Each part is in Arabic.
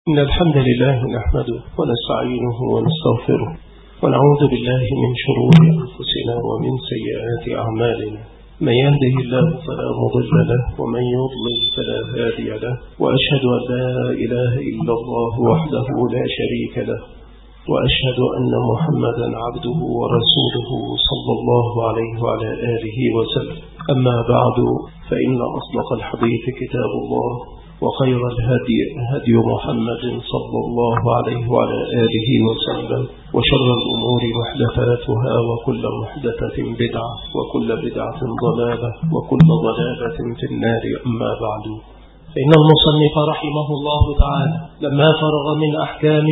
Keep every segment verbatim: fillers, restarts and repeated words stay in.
إن الحمد لله نحمده ونستعينه ونستغفره ونعوذ بالله من شرور أنفسنا ومن سيئات أعمالنا. من يهده الله فلا مضل له ومن يضلل فلا هادي له، وأشهد أن لا إله إلا الله وحده لا شريك له، وأشهد أن محمدا عبده ورسوله صلى الله عليه وعلى آله وسلم. أما بعد، فإن أصدق الحديث كتاب الله، وخير الهدي هدي محمد صلى الله عليه وعلى آله وسلم، وشر الأمور محدثاتها، وكل محدثة بدعة، وكل بدعة ضلالة، وكل ضلالة في النار. أما بعد، فإن المصنف رحمه الله تعالى لما فرغ من أحكام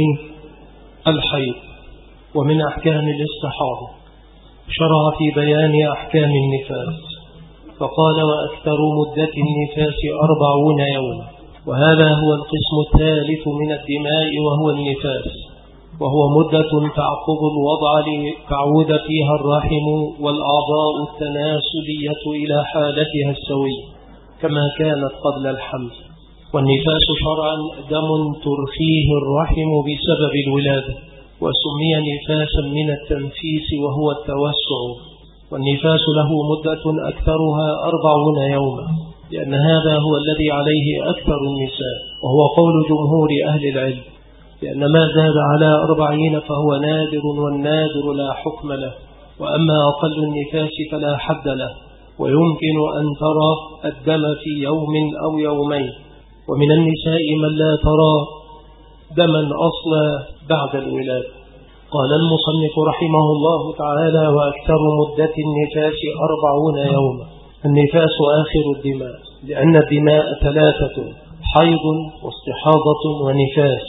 الحيض ومن أحكام الاستحاضة شرع في بيان أحكام النفاس، فقال: وأكثر مدة النفاس أربعون يوما، وهذا هو القسم الثالث من الدماء، وهو النفاس، وهو مدة تعقب الوضع لتعود فيها الرحم والأعضاء التناسلية إلى حالتها السوية كما كانت قبل الحمل. والنفاس شرعا دم ترخيه الرحم بسبب الولادة، وسمي نفاسا من التنفيس وهو التوسع. والنفاس له مدة أكثرها أربعون يوما، لأن هذا هو الذي عليه أكثر النساء، وهو قول جمهور أهل العلم، لأن ما زاد على أربعين فهو نادر، والنادر لا حكم له، وأما أقل النفاس فلا حد له، ويمكن أن ترى الدم في يوم أو يومين. ومن النساء من لا ترى دما أصلا بعد الولادة. قال المصنف رحمه الله تعالى: وأكثر مدة النفاس أربعون يوما. النفاس آخر الدماء، لأن الدماء ثلاثة: حيض واستحاضة ونفاس،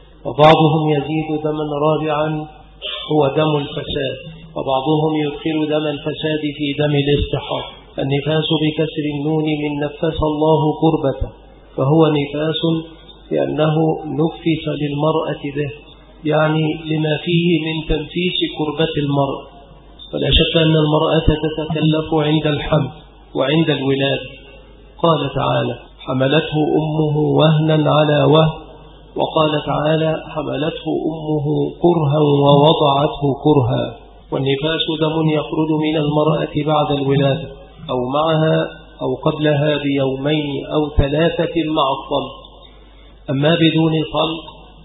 وبعضهم يزيد دما رابعا هو دم الفساد، وبعضهم يدخل دم الفساد في دم الاستحاضة. النفاس بكسر النون من نفس الله كربته، فهو نفاس لأنه نفس للمرأة به، يعني لما فيه من تنفيس كربة المرأة. فلا شك أن المرأة تتكلف عند الحمل وعند الولادة. قال تعالى: حملته أمه وهنا على وهن، وقال تعالى: حملته أمه كرها ووضعته كرها. والنفاس دم يخرج من المرأة بعد الولادة أو معها أو قبلها بيومين أو ثلاثة مع الطلق. أما بدون طلق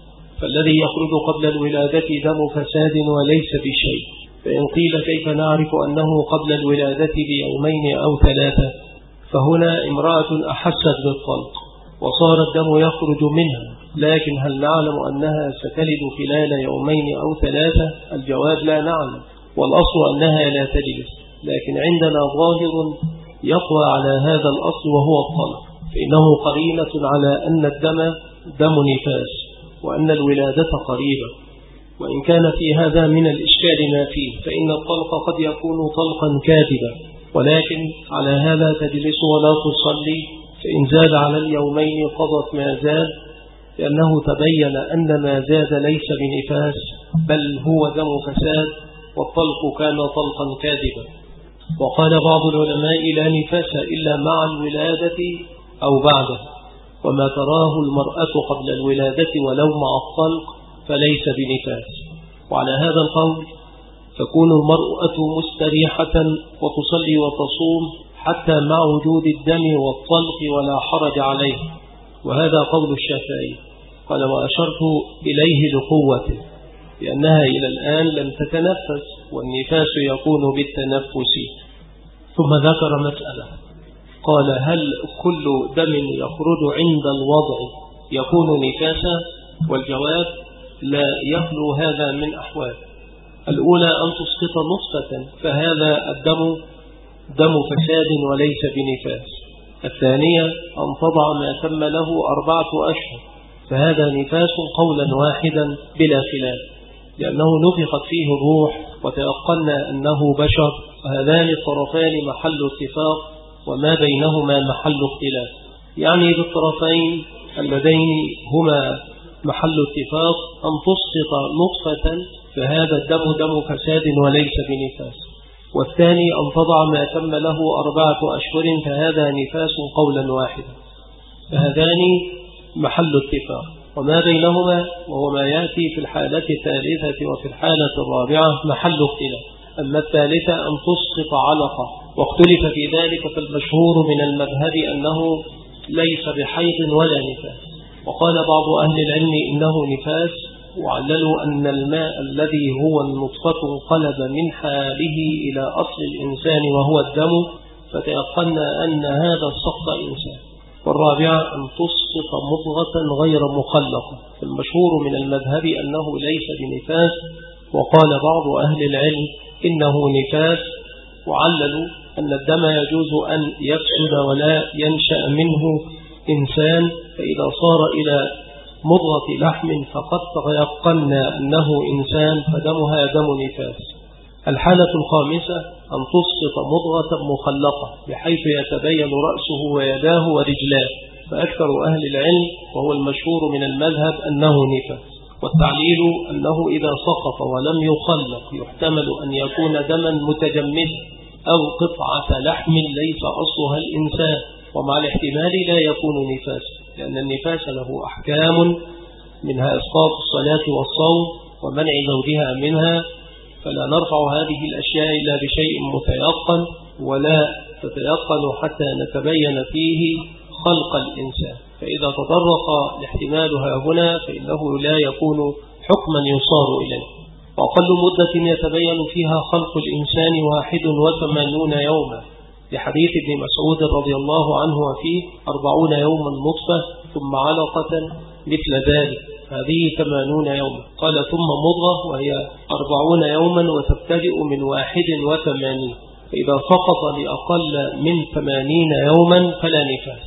فالذي يخرج قبل الولادة دم فساد وليس بشيء. فإن قيل: كيف نعرف أنه قبل الولادة بيومين أو ثلاثة؟ فهنا امرأة أحست بالطلق وصار الدم يخرج منها، لكن هل نعلم أنها ستلد خلال يومين أو ثلاثة؟ الجواب: لا نعلم، والأصل أنها لا تلد، لكن عندنا ظاهر يقوى على هذا الأصل وهو الطلق، فإنه قرينة على أن الدم دم نفاس، وأن الولادة قريبة. وإن كان في هذا من الإشكال ما فيه، فإن الطلق قد يكون طلقا كاذبا، ولكن على هذا تجلس ولا تصلي، فإن زاد على اليومين قضت ما زاد، لأنه تبين أن ما زاد ليس بنفاس بل هو دم فساد، والطلق كان طلقا كاذبا. وقال بعض العلماء: لا نفاس إلا مع الولادة أو بعده، وما تراه المرأة قبل الولادة ولو مع الطلق فليس بنفاس. وعلى هذا القول تكون المرأة مستريحة وتصلي وتصوم حتى مع وجود الدم والطلق ولا حرج عليه، وهذا قول الشافعي. قال: وأشرت إليه لقوته، لأنها إلى الآن لم تتنفس، والنفاس يكون بالتنفس. ثم ذكر مسألة، قال: هل كل دم يخرج عند الوضع يكون نفاسا؟ والجواب: لا يخلو هذا من أحوال. الأولى أن تسقط نطفة، فهذا الدم دم فساد وليس بنفاس. الثانية أن تضع ما تم له أربعة أشهر، فهذا نفاس قولا واحدا بلا خلاف، لأنه نفخت فيه الروح وتيقنا أنه بشر، وهذان الطرفان محل اتفاق، وما بينهما محل اختلاف. يعني بالطرفين اللذين هما محل اتفاق أن تسقط نطفة، فهذا الدم دم فساد وليس بنفاس. والثاني أن تضع ما تم له أربعة أشهر، فهذا نفاس قولا واحدا. فهذان محل اتفاق. وما بينهما وهو ما يأتي في الحالة الثالثة وفي الحالة الرابعة محل اختلاف. أما الثالثة أن تسقط علقة، واختلف في ذلك، فالمشهور من المذهب أنه ليس بحيض ولا نفاس، وقال بعض أهل العلم إنه نفاس، وعللوا أن الماء الذي هو النطفة انقلب من حاله إلى أصل الإنسان وهو الدم، فتيقنا أن هذا السقط إنسان. والرابعة أن تسقط مضغة غير مخلقة، فالمشهور من المذهب أنه ليس بنفاس، وقال بعض أهل العلم إنه نفاس، وعللوا أن الدم يجوز أن يفسد ولا ينشأ منه إنسان، فإذا صار إلى مضغة لحم فقد تيقنا أنه إنسان فدمها دم نفاس. الحالة الخامسة أن تسقط مضغة مخلقة بحيث يتبين رأسه ويداه ورجلاه، فأكثر أهل العلم وهو المشهور من المذهب أنه نفاس. والتعليل أنه إذا سقط ولم يخلق يحتمل أن يكون دما متجمدا أو قطعة لحم ليس أصلها الإنسان، ومع الاحتمال لا يكون نفاسا، لأن النفاس له أحكام منها إسقاط الصلاة والصوم ومنع زوجها منها، فلا نرفع هذه الأشياء إلا بشيء متيقن، ولا تتيقن حتى نتبين فيه خلق الإنسان. فإذا تطرق الاحتمال هنا فإنه لا يكون حكما يصار إليه. وأقل مدة يتبين فيها خلق الإنسان واحد وثمانون يوما، لحديث ابن مسعود رضي الله عنه وفيه أربعون يوما نطفة ثم علقة مثل ذلك، هذه ثمانون يوما. قال ثم مضغة وهي أربعون يوما وتبتدئ من واحد وثمانين، فإذا سقط لأقل من ثمانين يوما فلا نفاس.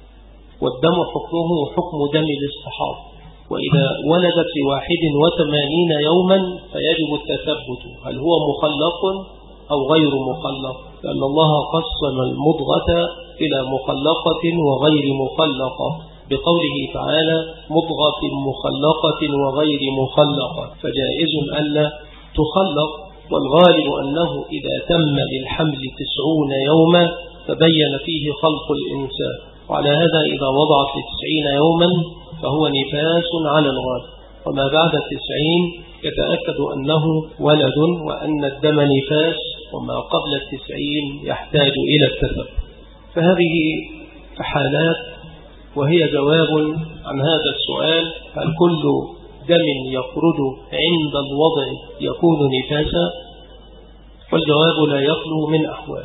والدم حكمه حكم دم الاصطحاب، وإذا ولدت لواحد وثمانين يوما فيجب التثبت هل هو مخلق أو غير مخلق، لأن الله قسم المضغة إلى مخلقة وغير مخلقة بقوله تعالى مضغة مخلقة وغير مخلقة، فجائز أن تخلق. والغالب أنه إذا تم للحمل تسعون يوما تبين فيه خلق الإنسان، وعلى هذا إذا وضعت لتسعين يوما فهو نفاس على الغالب، وما بعد التسعين يتأكد أنه ولد وأن الدم نفاس، وما قبل التسعين يحتاج إلى التثبت. فهذه حالات، وهي جواب عن هذا السؤال: هل كل دم يخرج عند الوضع يكون نفاسا؟ والجواب لا يخلو من أحوال.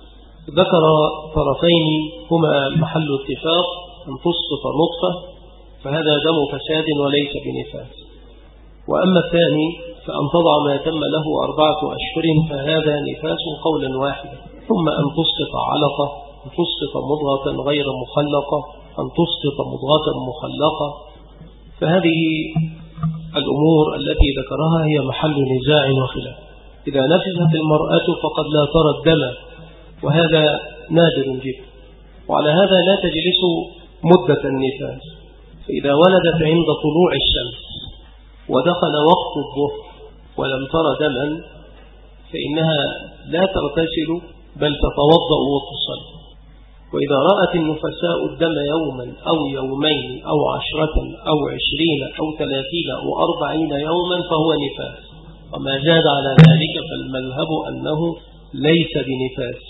ذكر طرفين هما محل اتفاق: أن تسقط نطفة فهذا دم فساد وليس بنفاس، وأما الثاني فأن تضع ما تم له أربعة أشهر فهذا نفاس قولا واحدا. ثم أن تسقط علقة، أن تسقط مضغة غير مخلقة، أن تسقط مضغة مخلقة، فهذه الأمور التي ذكرها هي محل نزاع وخلاف. إذا نفست المرأة فقد لا ترى الدم، وهذا نادر جدا، وعلى هذا لا تجلس مدة النفاس. فإذا ولدت عند طلوع الشمس ودخل وقت الظهر ولم ترى دما فإنها لا تغتسل بل تتوضأ وتصلي. وإذا رأت النفساء الدم يوما أو يومين أو عشرة أو عشرين أو ثلاثين أو أربعين يوما فهو نفاس، وما زاد على ذلك فالمذهب أنه ليس بنفاس،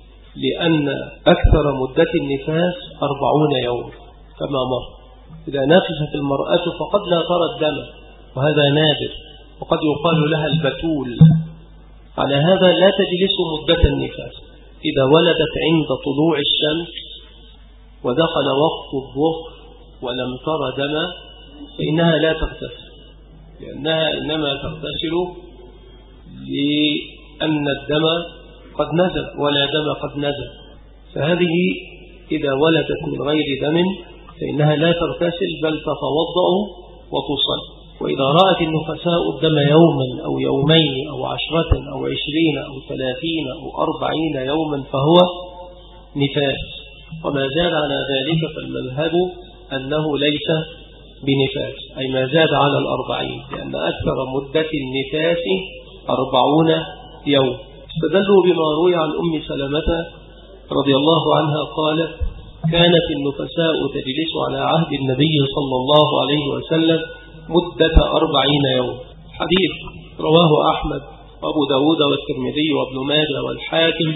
لأن أكثر مدة النفاس أربعون يوم كما مر. إذا نفست المرأة فقد لا ترى الدم، وهذا نادر، وقد يقال لها البتول. على هذا لا تجلس مدة النفاس. إذا ولدت عند طلوع الشمس ودخل وقت الظهر ولم ترى دم فإنها لا تغتسل، لأنها إنما تغتسل لأن الدم قد نزل ولا دم قد نزل. فهذه إذا ولدت من غير دم فإنها لا تغتسل بل تتوضأ وتصلي. وإذا رأت النفساء الدم يوما أو يومين أو عشرة أو عشرين أو ثلاثين أو أربعين يوما فهو نفاس، وما زاد على ذلك فالمذهب أنه ليس بنفاس، أي ما زاد على الأربعين، لأن أكثر مدة النفاس أربعون يوم. استدلوا بما روي عن أم سلمة رضي الله عنها قالت: كانت النفساء تجلس على عهد النبي صلى الله عليه وسلم مدة أربعين يوم. حديث رواه أحمد وأبو داود والترمذي وابن ماجه والحاكم،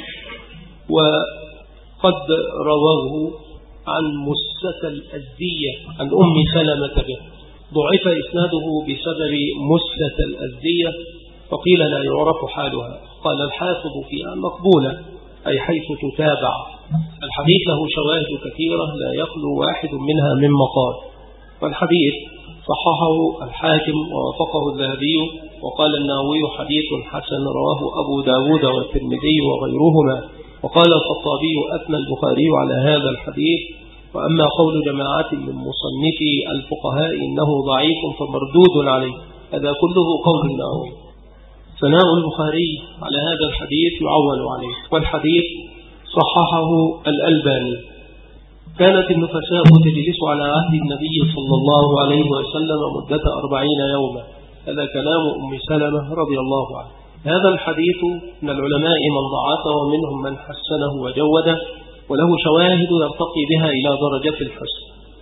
وقد رواه عن مسة الأزدية عن أم سلمة به. ضعف إسناده بسبب مسة الأزدية فقيل لا يعرف حالها. قال الحافظ فيها مقبولة، أي حيث تتابع. الحديث له شواهد كثيرة لا يخلو واحد منها من مقال، والحديث صححه الحاكم ووافقه الذهبي، وقال النووي حديث حسن رواه أبو داود والترمذي وغيرهما. وقال الخطابي أثنى البخاري على هذا الحديث، وأما قول جماعة من مصنفي الفقهاء إنه ضعيف فمردود عليه، هذا كله قول النووي. ثناء البخاري على هذا الحديث يعول عليه، والحديث صححه الألباني. كانت النفساء تجلس على عهد النبي صلى الله عليه وسلم مدة أربعين يوما. هذا كلام أم سلمة رضي الله عنه. هذا الحديث من العلماء من ضعفه ومنهم من حسنه وجوده، وله شواهد يرتقي بها إلى درجة الحسن.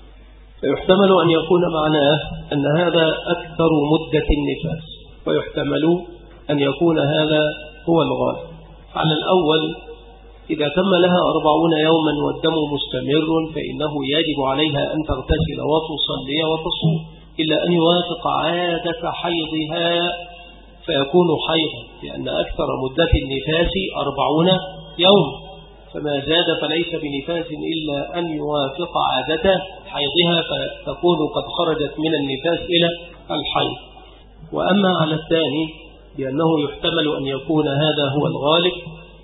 فيحتمل أن يكون معناه أن هذا أكثر مدة النفاس، ويحتمل أن يكون هذا هو الغالب. على الأول، إذا تم لها أربعون يوما والدم مستمر فإنه يجب عليها أن تغتسل وتصلي وتصوم، إلا أن يوافق عادة حيضها فيكون حيضا، لأن أكثر مدة النفاس أربعون يوم، فما زاد فليس بنفاس إلا أن يوافق عادة حيضها فتكون قد خرجت من النفاس إلى الحيض. وأما على الثاني بأنه يحتمل أن يكون هذا هو الغالب،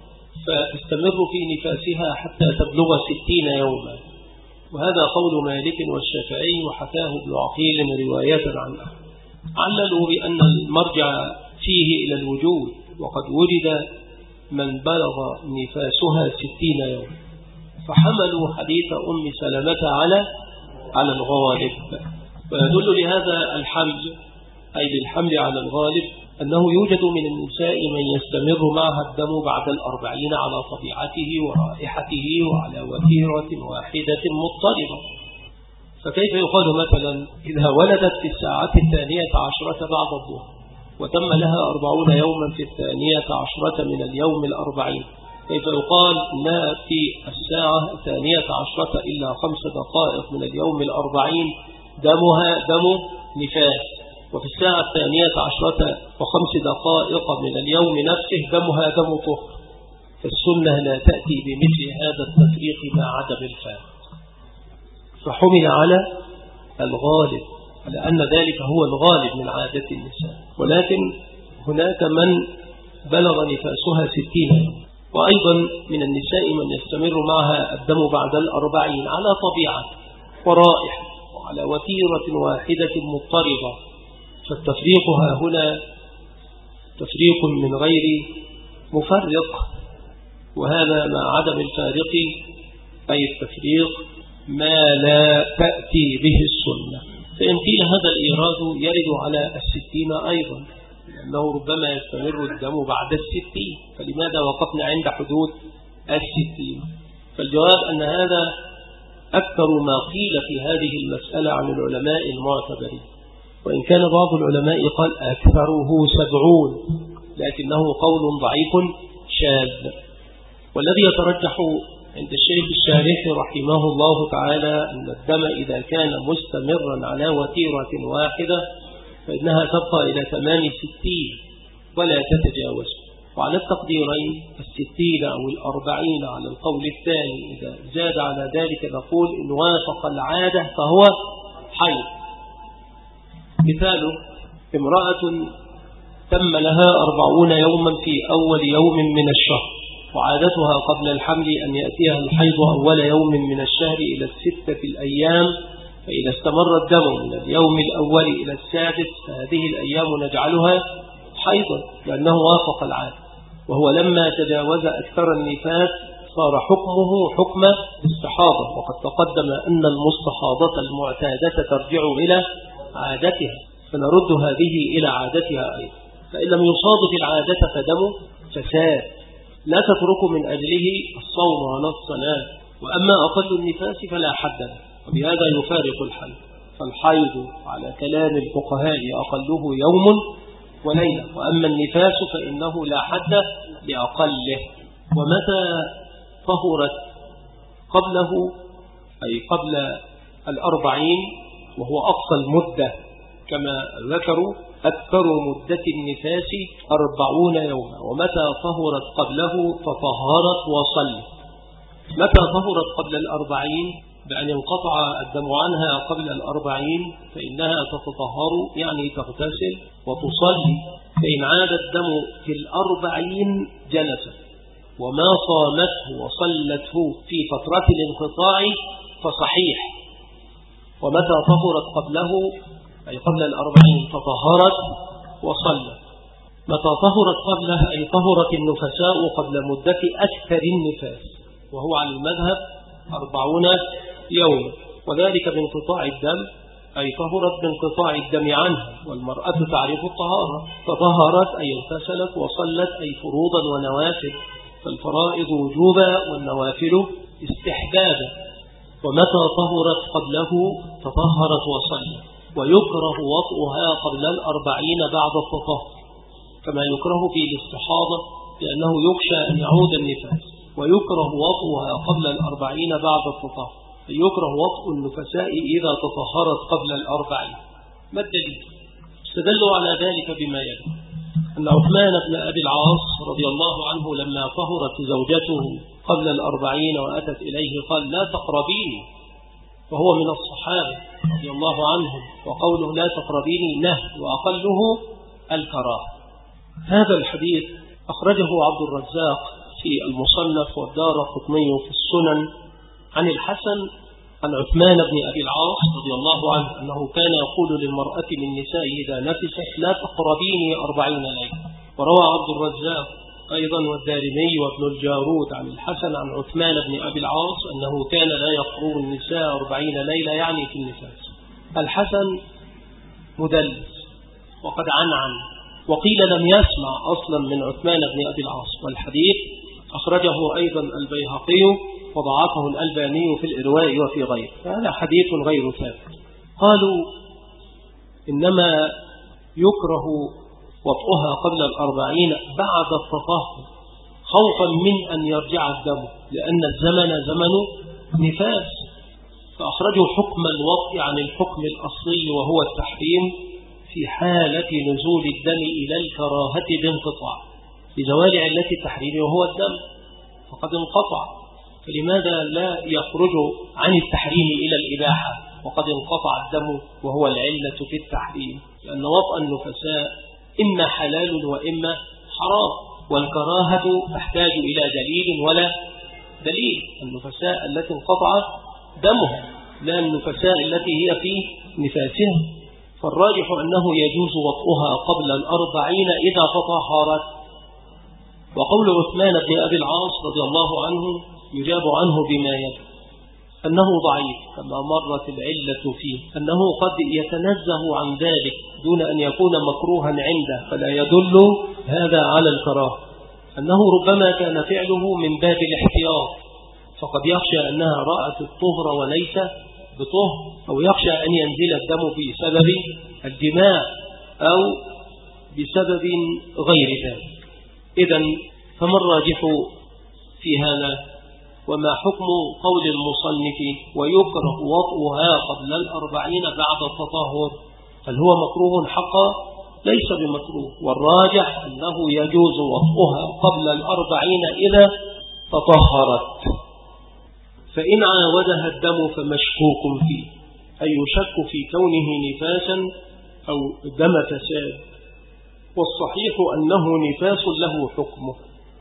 فتستمر في نفاسها حتى تبلغ ستين يوما، وهذا قول مالك والشافعي وحكاه ابن عقيل رواية عنه. عللوا بأن المرجع فيه إلى الوجود، وقد وجد من بلغ نفاسها ستين يوم، فحملوا حديث أم سلمة على على الغالب. ويدل لهذا الحمل، أي للحمل على الغالب، أنه يوجد من النساء من يستمر معها الدم بعد الأربعين على طبيعته ورائحته وعلى وتيرة واحدة مضطربة. فكيف يقال مثلا إذا ولدت في الساعة الثانية عشرة بعد الظهر وتم لها أربعون يوما في الثانية عشرة من اليوم الأربعين، كيف يقال إنها في الساعة الثانية عشرة إلا خمس دقائق من اليوم الأربعين دمها دم نفاس، وفي الساعة الثانية عشرة وخمس دقائق من اليوم نفسه دمها دم طهر؟ فالسنة لا تأتي بمثل هذا التفريق مع عدم الفارق، فحمل على الغالب، على أن ذلك هو الغالب من عادة النساء. ولكن هناك من بلغ نفاسها ستين، وأيضا من النساء من يستمر معها الدم بعد الأربعين على طبيعة ورائحة وعلى وتيرة واحدة مضطربة. فالتفريق ها هنا تفريق من غير مفرق، وهذا مع عدم الفارق، أي التفريق ما لا تأتي به السنة. فإن قيل هذا الإيراد يرد على الستين أيضا، لأنه ربما يستمر الدم بعد الستين، فلماذا وقفنا عند حدود الستين؟ فالجواب أن هذا أكثر ما قيل في هذه المسألة عن العلماء المعتبرين، وإن كان بعض العلماء قال أكثره سبعون، لكنه قول ضعيف شاذ. والذي يترجح عند الشيخ الشارح رحمه الله تعالى أن الدم إذا كان مستمرا على وتيرة واحدة فإنها تبقى إلى ثمان ستين ولا تتجاوز. وعلى التقديرين الستين أو الأربعين على القول الثاني، إذا زاد على ذلك نقول إن وافق العادة فهو حيض. مثال: امرأة تم لها أربعون يوما في أول يوم من الشهر، وعادتها قبل الحمل أن يأتيها الحيض أول يوم من الشهر إلى الستة الأيام، فإذا استمر الدم من اليوم الأول إلى السادس فهذه الأيام نجعلها حيضا لأنه وافق العادة. وهو لما تجاوز أكثر النفاس صار حكمه حكم استحاضة، وقد تقدم أن المستحاضة المعتادة ترجع إلى عادتها، فنرد هذه إلى عادتها أيضا. فإن لم يصادف العادة فدم فساد، لا تترك من أجله الصوم ولا الصلاة وأما أقل النفاس فلا حد له، وبهذا يفارق الحيض. فالحيض على كلام الفقهاء أقله يوم وليلة، وأما النفاس فإنه لا حد لأقله. ومتى طهرت قبله أي قبل الأربعين، وهو أقصى المدة كما ذكروا، أكثر مدة النفاس أربعون يوما. ومتى طهرت قبله فطهرت وصلت. متى طهرت قبل الأربعين بأن ينقطع الدم عنها قبل الأربعين فإنها تتطهر، يعني تغتسل وتصلي. فإن عاد الدم في الأربعين جلست، وما صامته وصلته في فترة الانقطاع فصحيح. ومتى طهرت قبله أي قبل الأربعين تطهرت وصلت. متى طهرت قبله أي طهرت النفساء قبل مدة أكثر النفاس، وهو على المذهب أربعون يوم، وذلك بانقطاع الدم أي طهرت بانقطاع الدم عنها. والمرأة تعرف الطهارة، فطهرت أي اغتسلت وصلت أي فروضا ونوافل، فالفرائض وجوبا والنوافل استحبابا. ومتى طهرت قبله تطهرت وصلت. ويكره وطئها قبل الأربعين بعد التطهر، كما يكره في الاستحاضة لأنه يخشى أن يعود النفاس. ويكره وطئها قبل الأربعين بعد التطهر، يكره وطئ النفساء إذا تطهرت قبل الأربعين. ما الدليل؟ استدلوا على ذلك بما يلي: أن عثمان بن أبي العاص رضي الله عنه لما طهرت زوجته قبل الأربعين وأتت إليه قال: لا تقربيني، وهو من الصحابة رضي الله عنهم، وقوله لا تقربيني نهي، وأقله الكراهة. هذا الحديث أخرجه عبد الرزاق في المصنف والدارقطني في السنن عن الحسن عن عثمان بن أبي العاص رضي الله عنه أنه كان يقول للمرأة من نسائه إذا نفست: لا تقربيني أربعين ليلة. وروى عبد الرزاق أيضا والدارمي وابن الجارود عن الحسن عن عثمان بن أبي العاص أنه كان لا يقرب النساء أربعين ليلة، يعني في النفاس. الحسن مدلس وقد عنعن، وقيل لم يسمع أصلا من عثمان بن أبي العاص. والحديث أخرجه أيضا البيهقي وضعفه الألباني في الإرواء وفي غيره، فهذا حديث غير ثابت. قالوا إنما يكره وطئها قبل الأربعين بعد التطهر خوفا من أن يرجع الدم، لأن الزمن زمن نفاس، فأخرجوا حكم الوطء عن الحكم الأصلي وهو التحريم في حالة نزول الدم إلى الكراهة بانقطاع، لزوال علة التحريم وهو الدم فقد انقطع. فلماذا لا يخرج عن التحريم إلى الإباحة وقد انقطع الدم وهو العلة في التحريم؟ لأن وطأ النفساء إما حلال وإما حرام، والكراهة تحتاج إلى دليل ولا دليل. النفساء التي انقطع دمها، لا النفساء التي هي في نفاسها. فالراجح أنه يجوز وطئها قبل الأربعين إذا تطهرت. وقول عثمان بن أبي العاص رضي الله عنه يجاب عنه بما يلي: أنه ضعيف كما مرت العلة فيه، أنه قد يتنزه عن ذلك دون أن يكون مكروها عنده، فلا يدل هذا على الكراهة. أنه ربما كان فعله من باب الاحتياط، فقد يخشى أنها رأت الطهر وليس بطهر، أو يخشى أن ينزل الدم بسبب الجماع أو بسبب غير ذلك. إذن فما الراجح في هذا؟ وما حكم قول المصنف ويكره وطئها قبل الأربعين بعد التطهر؟ هل هو مكروه حقا؟ ليس بمكروه، والراجح أنه يجوز وطئها قبل الأربعين إذا تطهرت. فإن عاودها الدم فمشكوك فيه، أي يشك في كونه نفاسا أو دم فساد، والصحيح أنه نفاس له حكمه.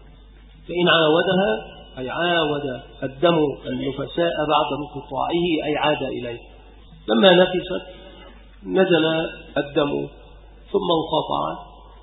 فإن عاودها أي عاود الدم النفساء بعد انقطاعه أي عاد إليه. لما نفست نزل الدم ثم انقطع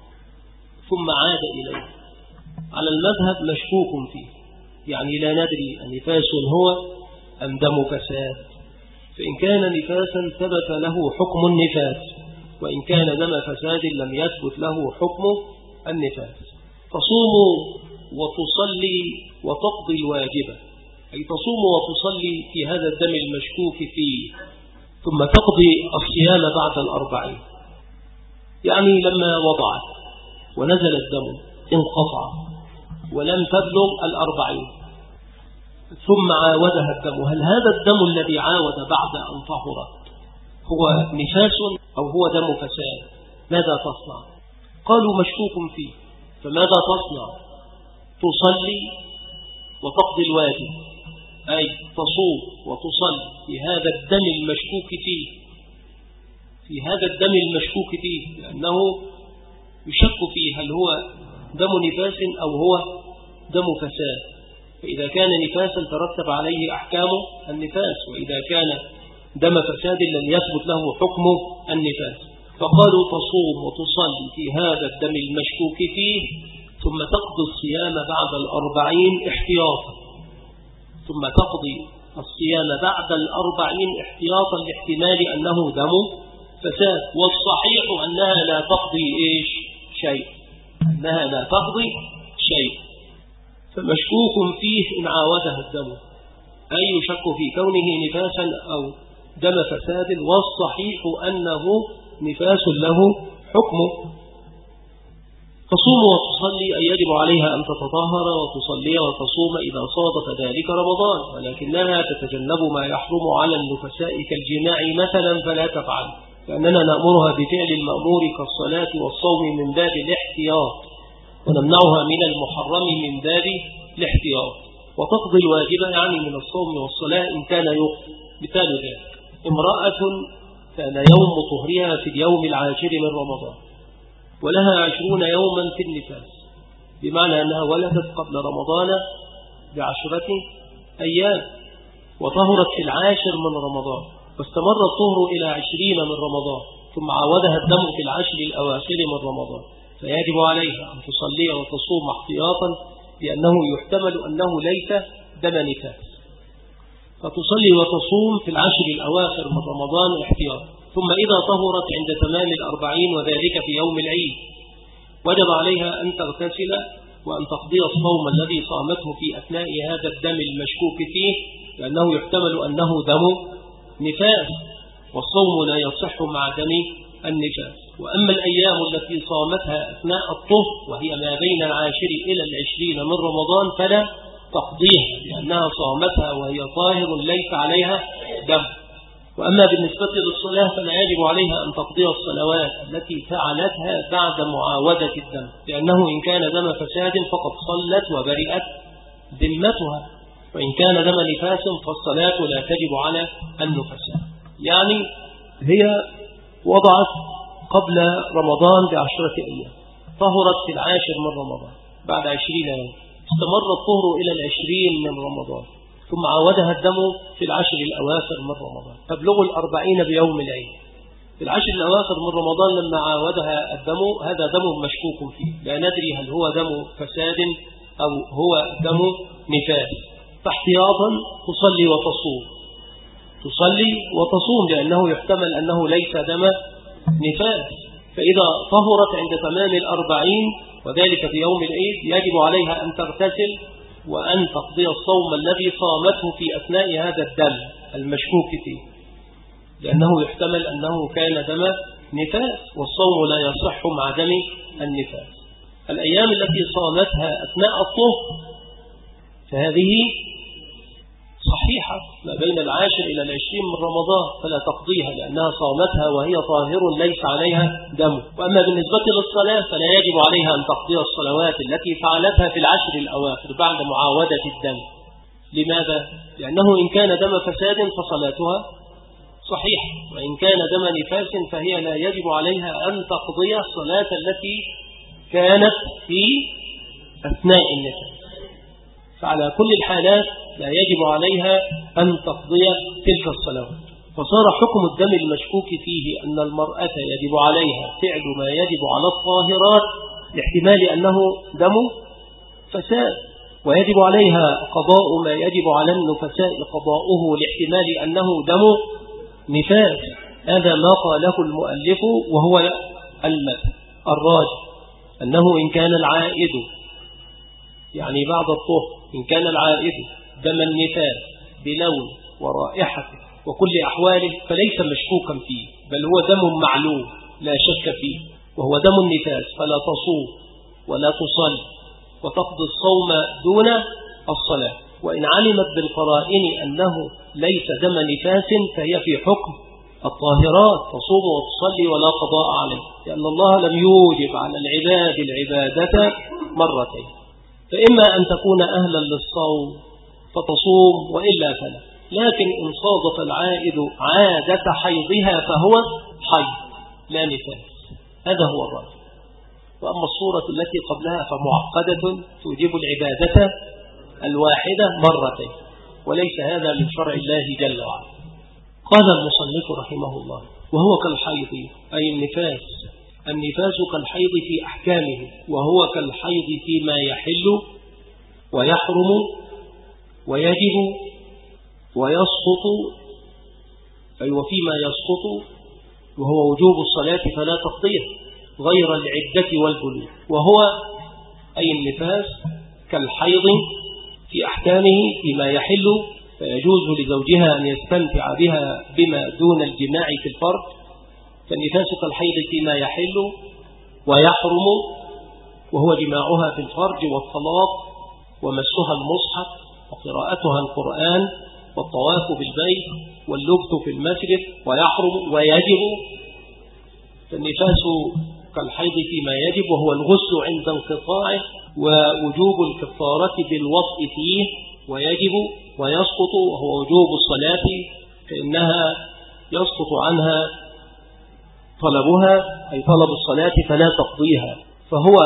ثم عاد إليه. على المذهب مشكوك فيه، يعني لا ندري النفاس هو أم دم فساد. فإن كان نفاسا ثبت له حكم النفاس، وإن كان دم فساد لم يثبت له حكم النفاس. تصوم وتصلي وتقضي الواجبة، أي تصوم وتصلي في هذا الدم المشكوك فيه، ثم تقضي الصيام بعد الأربعين. يعني لما وضعت ونزل الدم انقطع ولم تبلغ الأربعين ثم عاودها الدم، هل هذا الدم الذي عاود بعد أن طهرت هو نفاس أو هو دم فساد؟ ماذا تصنع؟ قالوا مشكوك فيه، فماذا تصنع؟ تصلي وتقضي الواجب، أي تصوم وتصلي في هذا الدم المشكوك فيه في هذا الدم المشكوك فيه لأنه يشك فيه هل هو دم نفاس أو هو دم فساد. فإذا كان نفاسا ترتب عليه أحكام النفاس، وإذا كان دم فساد لن يثبت له حكم النفاس. فقالوا تصوم وتصلي في هذا الدم المشكوك فيه، ثم تقضي الصيام بعد الأربعين احتياطا ثم تقضي الصيام بعد الأربعين احتياطا لاحتمال أنه دم فساد. والصحيح أنها لا تقضي إيش شيء أنها لا تقضي شيء فمشكوك فيه إن عاودها الدم، أي يشك في كونه نفاسا أو دم فساد، والصحيح أنه نفاس له حكمه. تصوم وتصلي أي يجب عليها أن تتطهر وتصلي وتصوم إذا صادف ذلك رمضان، ولكنها تتجنب ما يحرم على النفساء كالجماع مثلا فلا تفعل، لأننا نأمرها بفعل المأمور كالصلاة والصوم من باب الاحتياط، ونمنعها من المحرم من باب الاحتياط. وتقضي الواجب يعني من الصوم والصلاة إن كان يقضي. مثال ذلك امرأة كان يوم طهرها في اليوم العاشر من رمضان ولها عشرون يوما في النفاس، بمعنى أنها ولدت قبل رمضان بعشرة أيام وطهرت في العاشر من رمضان، واستمر الطهر إلى عشرين من رمضان، ثم عاودها الدم في العشر الأواخر من رمضان، فيجب عليها أن تصلي وتصوم احتياطا لأنه يحتمل أنه ليس دم نفاس، فتصلي وتصوم في العشر الأواخر من رمضان احتياطا. ثم إذا طهرت عند تمام الأربعين وذلك في يوم العيد وجب عليها أن تغتسل وأن تقضي الصوم الذي صامته في أثناء هذا الدم المشكوك فيه، لأنه يحتمل أنه دم نفاس، والصوم لا يصح مع دم النفاس. وأما الأيام التي صامتها أثناء الطهر وهي ما بين العاشر إلى العشرين من رمضان فلا تقضيها، لأنها صامتها وهي طاهر ليس عليها دم. وأما بالنسبة للصلاة فلا يجب عليها أن تقضي الصلوات التي فعلتها بعد معاودة الدم، لأنه إن كان دم فساد فقد صلت وبرئت ذمتها، وإن كان دم نفاس فالصلاة لا تجب على النفساء. يعني هي وضعت قبل رمضان بعشرة أيام، طهرت في العاشر من رمضان بعد عشرين يوم، استمر الطهر إلى العشرين من رمضان، ثم عاودها الدم في العشر الأواخر من رمضان، تبلغ الأربعين بيوم العيد. في العشر الأواخر من رمضان لما عاودها الدم هذا دم مشكوك فيه، لا ندري هل هو دم فساد أو هو دم نفاس، فاحتياطا تصلي وتصوم تصلي وتصوم لأنه يحتمل أنه ليس دم نفاس. فإذا طهرت عند تمام الأربعين وذلك في يوم العيد يجب عليها أن تغتسل وأن تقضي الصوم الذي صامته في أثناء هذا الدم المشكوك فيه، لأنه يحتمل أنه كان دم نفاس، والصوم لا يصح مع دم النفاس. الأيام التي صامتها أثناء الطهر فهذه صحيحة ما بين العاشر إلى العشرين من رمضان فلا تقضيها، لأنها صامتها وهي طاهر ليس عليها دم. وأما بالنسبة للصلاة فلا يجب عليها أن تقضي الصلوات التي فعلتها في العشر الأواخر بعد معاودة الدم. لماذا؟ لأنه إن كان دم فساد فصلاتها صحيحة، وإن كان دم نفاس فهي لا يجب عليها أن تقضي الصلاة التي كانت في أثناء النفاس. فعلى كل الحالات لا يجب عليها أن تقضي تلك الصلوات. فصار حكم الدم المشكوك فيه أن المرأة يجب عليها فعل ما يجب على الطاهرات لاحتمال أنه دم فساد، ويجب عليها قضاء ما يجب على النفساء قضاؤه لاحتمال أنه دم نفاس. هذا ما قاله المؤلف وهو المذهب الراجح، أنه إن كان العائد يعني بعد الطهر إن كان العائد دم النفاس بلون ورائحته وكل أحواله فليس مشكوكا فيه، بل هو دم معلوم لا شك فيه، وهو دم النفاس، فلا تصوم ولا تصلي وتقضي الصوم دون الصلاة. وإن علمت بالقرائن أنه ليس دم نفاس فهي في حكم الطاهرات، تصوم وتصلي ولا قضاء عليه، لأن الله لم يوجب على العباد العبادة مرتين. فإما أن تكون أهلا للصوم فتصوم وإلا فلا، لكن إن صادف العائد عادة حيضها فهو حيض لا نفاس، هذا هو الراجح. وأما الصورة التي قبلها فمعقدة توجب العبادة الواحدة مرتين، وليس هذا من شرع الله جل وعلا. قال المصنف رحمه الله: وهو كالحيض أي النفاس، النفاس كالحيض في أحكامه، وهو كالحيض فيما يحل ويحرم ويجب ويسقط، أي وفيما يسقط وهو وجوب الصلاة فلا تقضيه غير العدة والبلوغ. وهو أي النفاس كالحيض في أحكامه فيما يحل، فيجوز لزوجها أن يستمتع بها بما دون الجماع في الفرج، فالنفاس كالحيض فيما يحل ويحرم وهو جماعها في الفرج والطلاق ومسها المصحف وقراءتها القرآن والطواف بالبيت واللبث في المسجد، ويحرم ويجب، فالنفاس كالحيض فيما يجب وهو الغسل عند انقطاعه ووجوب الكفارة بالوطء فيه، ويجب ويسقط وهو وجوب الصلاة فإنها يسقط عنها طلبها أي طلب الصلاة فلا تقضيها، فهو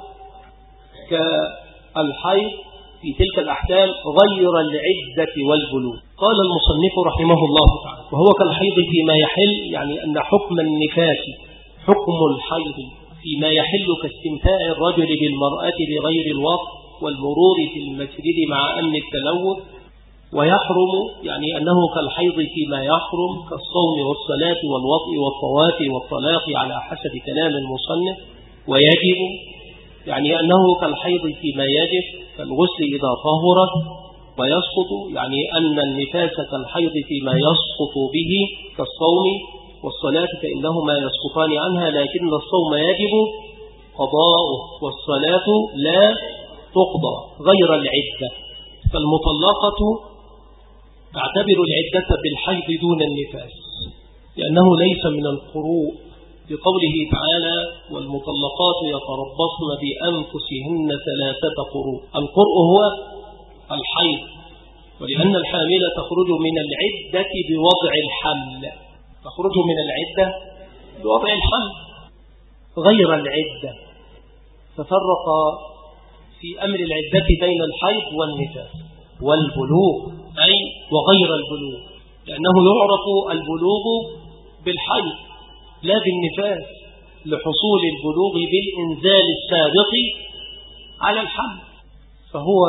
كالحيض في تلك الأحكام غير العدة والبلوغ. قال المصنف رحمه الله تعالى: وهو كالحيض فيما يحل، يعني أن حكم النفاس حكم الحيض فيما يحل كاستمتاع الرجل بالمرأة بغير الوطء والمرور في المسجد مع أمن التلوث. ويحرم يعني أنه كالحيض فيما يحرم كالصوم والصلاة والوطء والطواف والطلاق على حسب كلام المصنف. ويجب يعني أنه كالحيض فيما يجب كالغسل إذا طهرت. ويسقط يعني أن النفاس كالحيض فيما يسقط به كالصوم والصلاة فإنهما يسقطان عنها، لكن الصوم يجب قضاؤه والصلاة لا تقضى غير العدة. فالمطلقة تعتبر العدة بالحيض دون النفاس لأنه ليس من القروء، لقوله تعالى: والمطلقات يتربصن بأنفسهن ثلاثة قروء. القرء هو الحيض، ولأن الحامل تخرج من العدة بوضع الحمل، تخرج من العدة بوضع الحمل غير العدة. ففرق في أمر العدة بين الحيض والنفاس والبلوغ أي وغير البلوغ، لأنه يعرف البلوغ بالحيض لا بالنفاس، لحصول البلوغ بالإنزال السابق على الحمل، فهو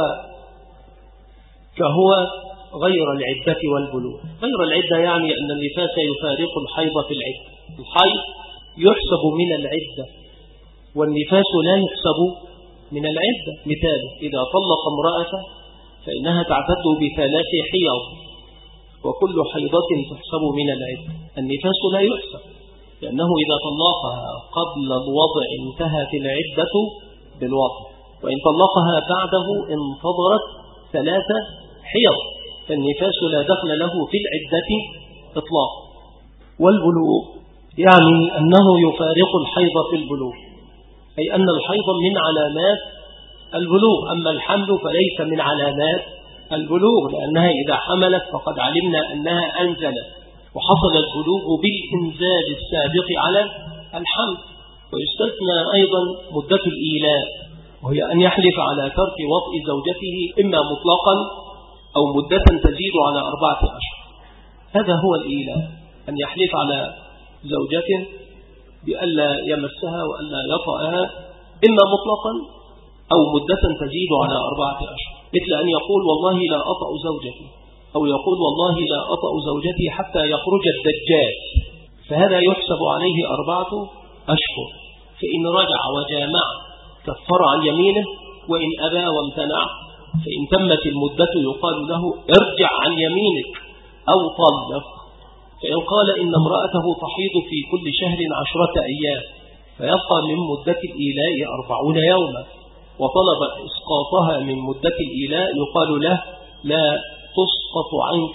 كهو غير العدة والبلوغ. غير العدة يعني أن النفاس يفارق الحيض في العدة، الحيض يحسب من العدة والنفاس لا يحسب من العدة. مثال: إذا طلق امرأة فإنها تعتد بثلاث حيض وكل حيضة تحسب من العدة. النفاس لا يحسب لأنه إذا طلقها قبل الوضع انتهت العدة بالوضع، وإن طلقها بعده انتظرت ثلاثة حيض، فالنفاس لا دخل له في العدة إطلاق. والبلوغ يعني أنه يفارق الحيض في البلوغ، أي أن الحيض من علامات البلوغ، أما الحمل فليس من علامات البلوغ، لأنها إذا حملت فقد علمنا أنها أنزلت وحصل البلوغ بالإنزال السابق على الحمل. ويستثنى أيضا مدة الإيلاء، وهي أن يحلف على ترك وطء زوجته إما مطلقا أو مدة تزيد على أربعة أشهر. هذا هو الإيلاء، أن يحلف على زوجته بألا يمسها وألا يطأها إما مطلقا أو مدة تزيد على أربعة أشهر، مثل أن يقول: والله لا أطأ زوجتي، أو يقول: والله لا أطأ زوجتي حتى يخرج الدجال، فهذا يحسب عليه أربعة أشهر. فإن رجع وجامع كفر عن يمينه، وإن أبى وامتنع فإن تمت المدة يقال له ارجع عن يمينك أو طلق. فإن قال إن امرأته تحيض في كل شهر عشرة أيام فيبقى من مدة الإيلاء أربعون يوما وطلب إسقاطها من مدة الإيلاء يقال له لا تسقط عنك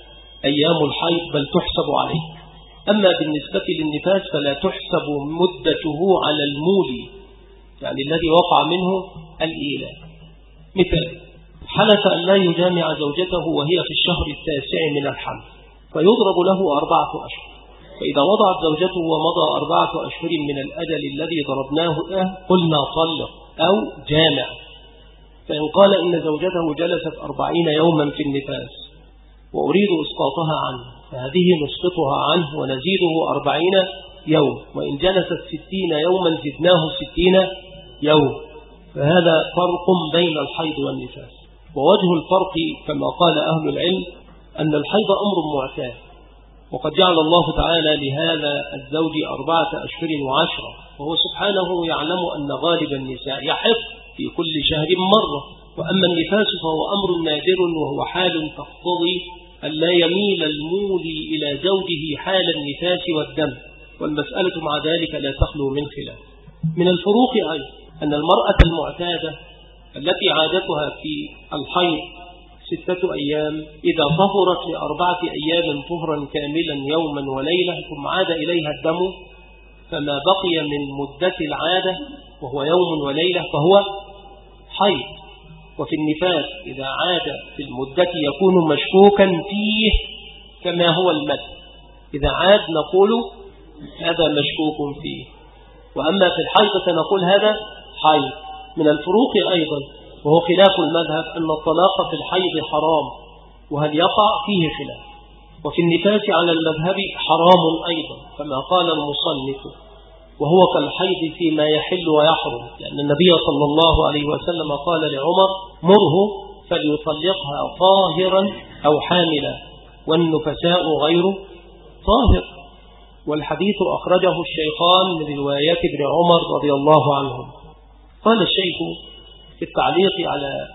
أيام الحيض بل تحسب عليك. أما بالنسبة للنفاس فلا تحسب مدته على المولي، يعني الذي وقع منه الإيلاء. مثال: حلف أن لا يجامع زوجته وهي في الشهر التاسع من الحمل فيضرب له أربعة أشهر، فإذا وضعت زوجته ومضى أربعة أشهر من الأجل الذي ضربناه له قلنا طلق أو جامع. فإن قال إن زوجته جلست أربعين يوما في النفاس وأريد إسقاطها عنه فهذه نسقطها عنه ونزيده أربعين يوم، وإن جلست ستين يوما زدناه ستين يوم. فهذا فرق بين الحيض والنفاس. ووجه الفرق كما قال أهل العلم أن الحيض أمر معتاد، وقد جعل الله تعالى لهذا الزوج أربعة أشهر وعشرة، وهو سبحانه يعلم أن غالب النساء يحف في كل شهر مرة. وأما النفاس فهو أمر نادر وهو حال تقتضي أن لا يميل المولي إلى زوجه حال النفاس والدم، والمسألة مع ذلك لا تخلو من خلاف. من الفروق أيضا أن المرأة المعتادة التي عادتها في الحيض ستة أيام إذا طهرت لأربعة أيام طهرا كاملا يوما وليلة ثم عاد إليها الدم فما بقي من مدة العادة وهو يوم وليلة فهو حيض. وفي النفاس إذا عاد في المدة يكون مشكوكا فيه كما هو المد، إذا عاد نقول هذا مشكوك فيه، وأما في الحيض فنقول هذا حيض. من الفروق أيضا وهو خلاف المذهب أن الطلاق في الحيض حرام، وهل يقع فيه خلاف. وفي النفاس على المذهب حرام أيضا كما قال المصنف، وهو كالحيض فيما يحل ويحرم، لأن النبي صلى الله عليه وسلم قال لعمر مره فليطلقها طاهرا أو حاملا والنفساء غير طاهر. والحديث أخرجه الشيخان من روايات ابن عمر رضي الله عنهم. قال الشيخ في التعليق على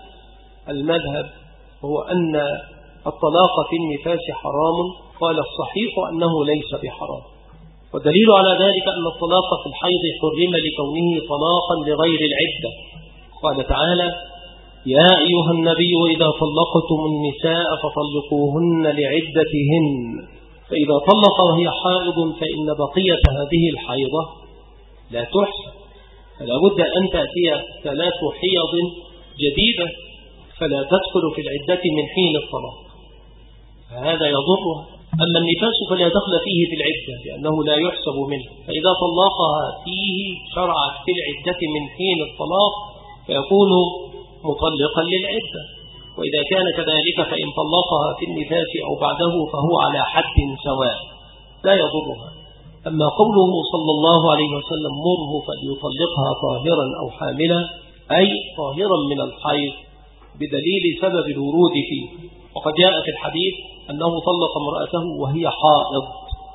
المذهب هو أن الطلاق في النفاس حرام، قال الصحيح أنه ليس بحرام، والدليل على ذلك أن الطلاق في الحيض حرم لكونه طلاقا لغير العدة. قال تعالى يا أيها النبي إذا طلقتم النساء فطلقوهن لعدتهن، فإذا طلق وهي حائض فإن بقية هذه الحيضة لا تحسن، فلا بد أن تأتي ثلاث حيض جديدة فلا تدخل في العدة من حين الطلاق، فهذا يضرها. أما النفاس فلا دخل فيه في العدة لأنه لا يحسب منه، فإذا طلقها فيه شرعت في العدة من حين الطلاق فيكون مطلقا للعدة. وإذا كان كذلك فإن طلقها في النفاس أو بعده فهو على حد سواء لا يضرها. أما قوله صلى الله عليه وسلم مره فليطلقها طاهرا أو حاملا أي طاهرا من الحيض بدليل سبب الورود فيه، وقد جاء في الحديث أنه طلق امرأته وهي حائض،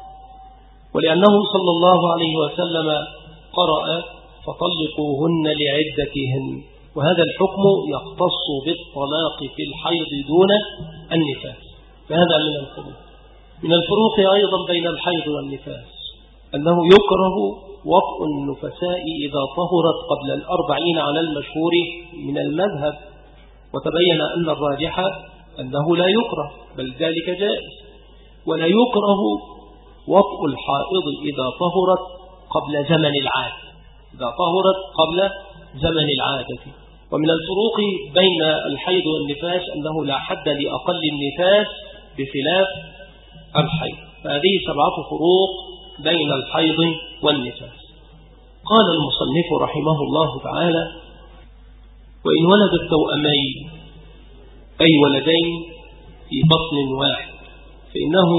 ولأنه صلى الله عليه وسلم قرأ فطلقوهن لعدتهن، وهذا الحكم يختص بالطلاق في الحيض دون النفاس، فهذا من الفروق. من الفروق أيضا بين الحيض والنفاس أنه يكره وطء النفساء إذا طهرت قبل الأربعين على المشهور من المذهب، وتبين أن الراجح أنه لا يكره بل ذلك جائز. ولا يكره وطء الحائض إذا طهرت قبل زمن العادة، إذا طهرت قبل زمن العادة. ومن الفروق بين الحيض والنفاس أنه لا حد لأقل النفاس بخلاف الحيض، فهذه سبعة فروق بين الحيض والنفاس. قال المصنف رحمه الله تعالى وإن ولد التوأمين أي ولدين في بطن واحد فإنه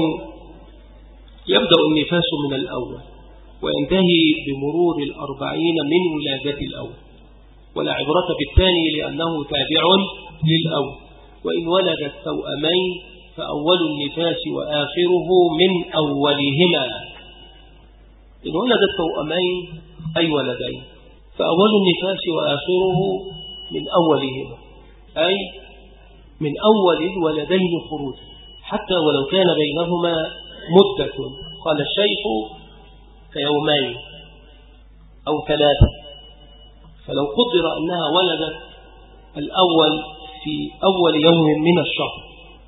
يبدأ النفاس من الأول وينتهي بمرور الأربعين من ولادة الأول، ولا عبرة بالثاني لأنه تابع للأول. وإن ولد التوأمين فأول النفاس وآخره من أولهما. إن ولد التوأمين أي ولدين فأول النفاس وآخره من أولهما، أي من أول الولدين خروجا حتى ولو كان بينهما مدة، قال الشيخ كيومين أو ثلاثة. فلو قدر أنها ولدت الأول في أول يوم من الشهر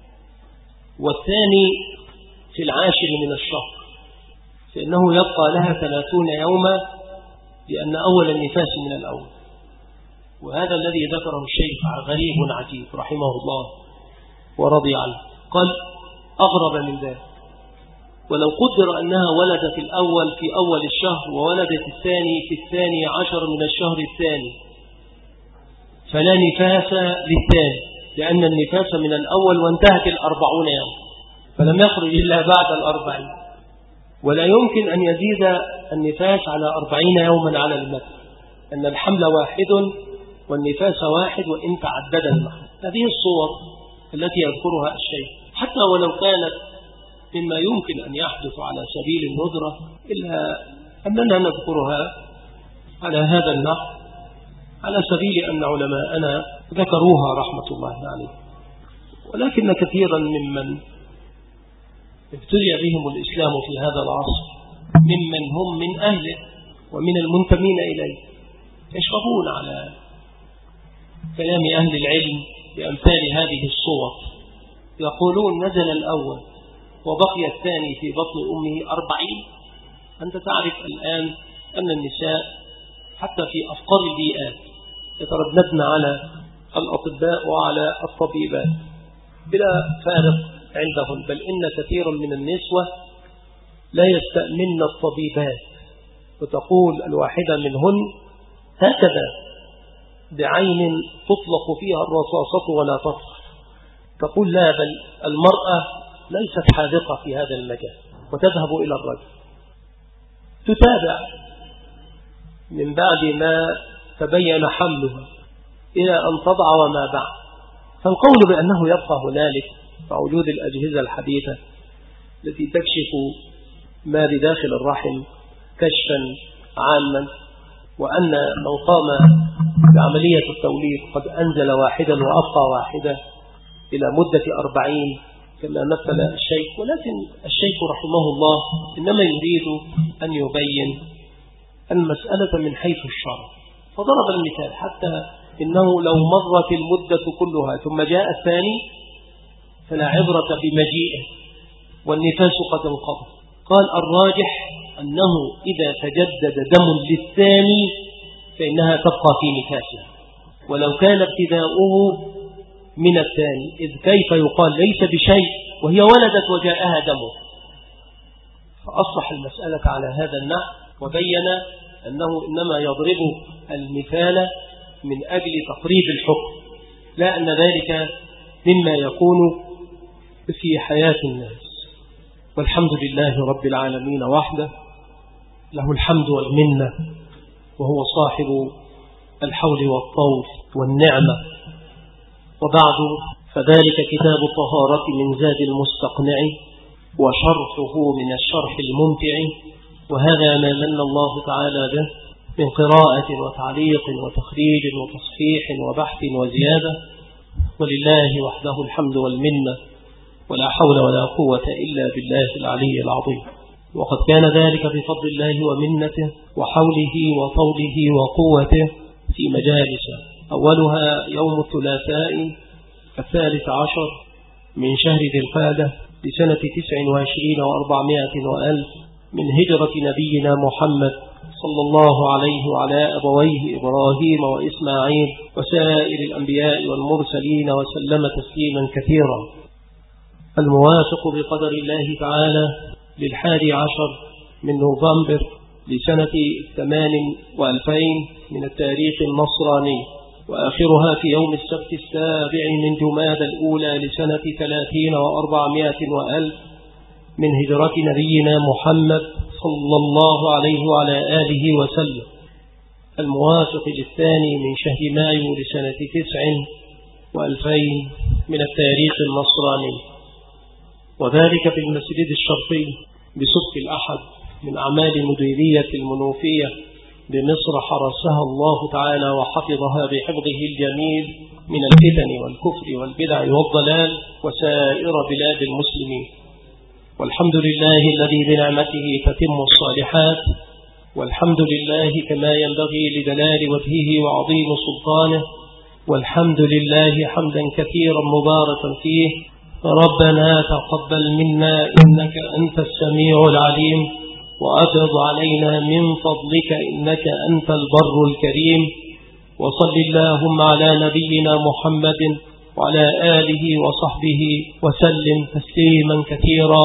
والثاني في العاشر من الشهر، فإنه يبقى لها ثلاثون يوما، لأن أول النفاس من الأول. وهذا الذي ذكره الشيخ غريب عجيب رحمه الله ورضي عنه، قال أغرب من ذلك: ولو قدر أنها ولدت الأول في أول الشهر وولدت الثاني في الثاني عشر من الشهر الثاني، فلا نفاس للثاني، لأن النفاس من الأول وانتهت الأربعون يوم، فلم يخرج إلا بعد الأربعين. ولا يمكن أن يزيد النفاس على أربعين يوما على المثل، أن الحمل واحد والنفاس واحد وإن تعدد المحل. هذه الصور التي يذكرها الشيخ حتى ولو كانت مما يمكن أن يحدث على سبيل الندرة، إلا أننا نذكرها على هذا النحو على سبيل أن علماءنا ذكروها رحمة الله عليه. ولكن كثيرا ممن ابتلي بهم الإسلام في هذا العصر ممن هم من أهله ومن المنتمين إليه يشربون على كلام أهل العلم بأمثال هذه الصور، يقولون نزل الأول وبقي الثاني في بطن أمه أربعين. أنت تعرف الآن أن النساء حتى في أفقر البيئات يترددن على الأطباء وعلى الطبيبات بلا فارق عندهم، بل إن كثيرا من النسوة لا يستأمن الطبيبات، وتقول الواحدة منهن هكذا بعين تطلق فيها الرصاصة ولا تطفح، تقول لا، بل المرأة ليست حاذقة في هذا المجال، وتذهب إلى الرجل تتابع من بعد ما تبين حملها إلى أن تضع وما بعد. فالقول بأنه يبقى هنالك وجود الأجهزة الحديثة التي تكشف ما بداخل الرحم كشفا عاما، وأن من قام بعملية التوليد قد أنزل واحدا وأبقى واحدة إلى مدة أربعين كما مثل الشيخ. ولكن الشيخ رحمه الله إنما يريد أن يبين المسألة من حيث الشرع، فضرب المثال حتى إنه لو مرت المدة كلها ثم جاء الثاني فلا عبرة بمجيئه والنفاس قد انقضى. قال الراجح أنه إذا تجدد دم للثاني فإنها تبقى في نفاسها، ولو كان ابتداؤه من الثاني، إذ كيف يقال ليس بشيء وهي ولدت وجاءها دمه. فأصلح المسألة على هذا النحو، وبين أنه إنما يضرب المثال من أجل تقريب الحكم، لا أن ذلك مما يكون في حياة الناس. والحمد لله رب العالمين وحده، له الحمد والمنة، وهو صاحب الحول والطول والنعمة. وبعد، فذلك كتاب الطهارة من زاد المستقنع، وشرحه من الشرح الممتع، وهذا ما من الله تعالى به من قراءة وتعليق وتخريج وتصحيح وبحث وزيادة، ولله وحده الحمد والمنة، ولا حول ولا قوة إلا بالله العلي العظيم. وقد كان ذلك بفضل الله ومنته وحوله وطوله وقوته في مجالس، أولها يوم الثلاثاء الثالث عشر من شهر ذي القعدة لسنة تسع وعشرين وأربعمائة وألف من هجرة نبينا محمد صلى الله عليه وعلى أبويه إبراهيم وإسماعيل وسائر الأنبياء والمرسلين وسلم تسليما كثيرا، الموافق بقدر الله تعالى للحادي عشر من نوفمبر لسنة ثمان وألفين من التاريخ النصراني، وآخرها في يوم السبت السابع من جماد الأولى لسنة ثلاثين وأربعمائة وألف من هجرة نبينا محمد صلى الله عليه وعلى آله وسلم، الموافق للثاني من شهر مايو لسنة تسع وألفين من التاريخ النصراني، وذلك في المسجد الشرقي بسبت الأحد من أعمال مديرية المنوفية بمصر حرسها الله تعالى وحفظها بحفظه الجميل من الفتن والكفر والبدع والضلال وسائر بلاد المسلمين. والحمد لله الذي بنعمته تتم الصالحات، والحمد لله كما ينبغي لجلال وجهه وعظيم سلطانه، والحمد لله حمدا كثيرا مباركا فيه. ربنا تقبل منا إنك أنت السميع العليم، وأفض علينا من فضلك إنك أنت البر الكريم. وصل اللهم على نبينا محمد وعلى آله وصحبه وسلم تسليما كثيرا،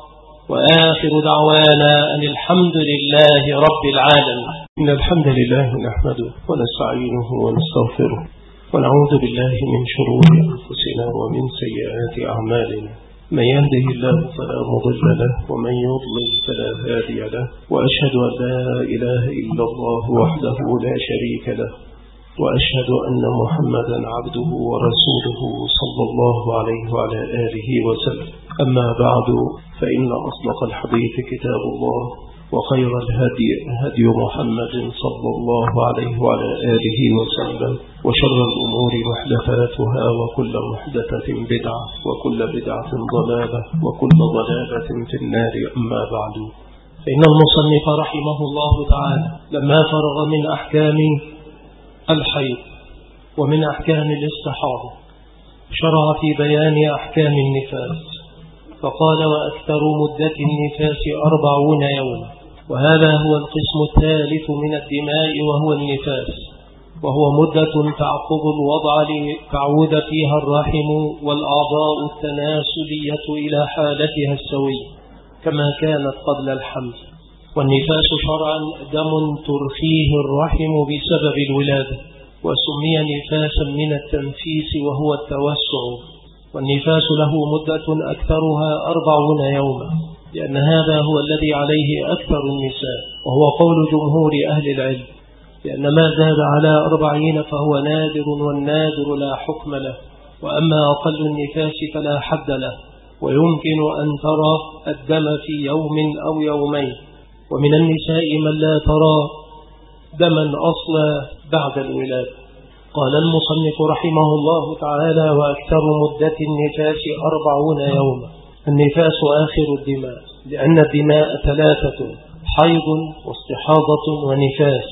وآخر دعوانا أن الحمد لله رب العالمين. إن الحمد لله نحمده ونستعينه ونستغفره ونعوذ بالله من شرور أنفسنا ومن سيئات أعمالنا، من يهده الله فلا مضل له ومن يضلل فلا هادي له، وأشهد أن لا إله إلا الله وحده لا شريك له، وأشهد أن محمدا عبده ورسوله صلى الله عليه وعلى آله وسلم. أما بعد، فإن أصدق الحديث كتاب الله، وخير الهدي هدي محمد صلى الله عليه وعلى آله وسلم، وشر الأمور محدثاتها، وكل محدثة بدعة، وكل بدعة ضلالة، وكل ضلالة في النار. أما بعد، فإن المصنف رحمه الله تعالى لما فرغ من أحكام الحيض ومن أحكام الاستحاضة شرع في بيان أحكام النفاس، فقال: وأكثر مدة النفاس أربعون يوما. وهذا هو القسم الثالث من الدماء، وهو النفاس، وهو مدة تعقب الوضع لتعود فيها الرحم والأعضاء التناسلية إلى حالتها السوية كما كانت قبل الحمل. والنفاس شرعا دم ترخيه الرحم بسبب الولادة، وسمي نفاسا من التنفيس وهو التوسع. والنفاس له مدة أكثرها أربعون يوما، لأن هذا هو الذي عليه أكثر النساء، وهو قول جمهور أهل العلم، لأن ما زاد على أربعين فهو نادر، والنادر لا حكم له. وأما أقل النفاس فلا حد له، ويمكن أن ترى الدم في يوم أو يومين. ومن النساء من لا ترى دما أصلا بعد الولادة. قال المصنف رحمه الله تعالى: وأكثر مدة النفاس أربعون يوما. النفاس آخر الدماء، لأن الدماء ثلاثة: حيض واستحاضة ونفاس،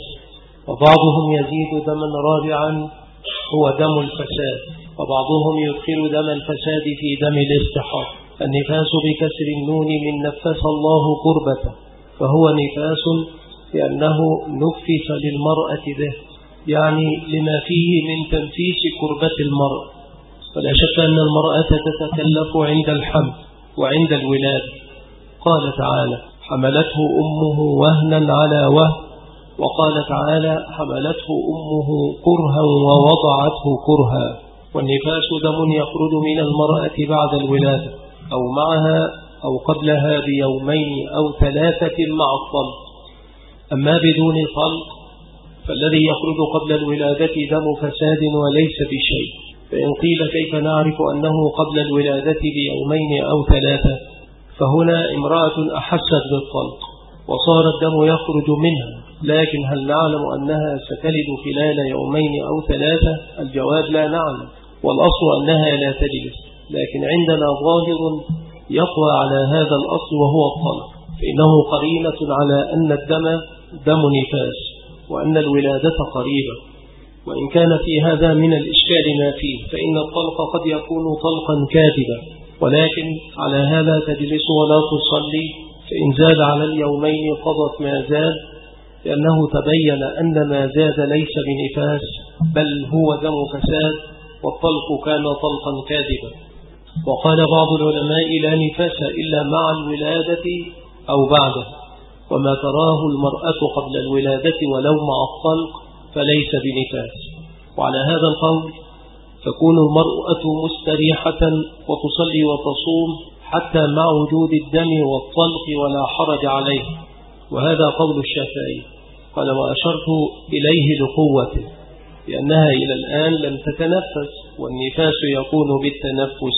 وبعضهم يزيد دما رابعا هو دم الفساد، وبعضهم يدخل دم الفساد في دم الاستحاضة. النفاس بكسر النون من نفس الله قربته، فهو نفاس لأنه نفس للمرأة به، يعني لما فيه من تنفيس كربة المرأة. فلا شك أن المرأة تتكلف عند الحمل وعند الولادة. قال تعالى: حملته أمه وهنا على وهن، وقال تعالى: حملته أمه كرها ووضعته كرها. والنفاس دم يخرج من المرأة بعد الولادة أو معها أو قبلها بيومين أو ثلاثة مع الطلق. أما بدون طلق فالذي يخرج قبل الولادة دم فساد وليس بشيء. فإن قيل كيف نعرف أنه قبل الولادة بيومين أو ثلاثة؟ فهنا امرأة أحست بالطلق وصار الدم يخرج منها، لكن هل نعلم أنها ستلد خلال يومين أو ثلاثة؟ الجواب: لا نعلم، والأصل أنها لا تجلس. لكن عندنا ظاهر يقوى على هذا الأصل وهو الطلق، فإنه قرينة على أن الدم دم نفاس، وأن الولادة قريبة. وإن كان في هذا من الإشكال ما فيه، فإن الطلق قد يكون طلقا كاذبا، ولكن على هذا تجلس ولا تصلي، فإن زاد على اليومين قضت ما زاد، لأنه تبين أن ما زاد ليس بنفاس بل هو دم فساد، والطلق كان طلقا كاذبا. وقال بعض العلماء: لا نفاس إلا مع الولادة أو بعده، وما تراه المرأة قبل الولادة ولو مع الطلق فليس بنفاس. وعلى هذا القول تكون المرأة مستريحة وتصلي وتصوم حتى مع وجود الدم والطلق ولا حرج عليه، وهذا قول الشافعي. قال: وأشرت إليه لقوته، لأنها إلى الآن لم تتنفس، والنفاس يكون بالتنفس.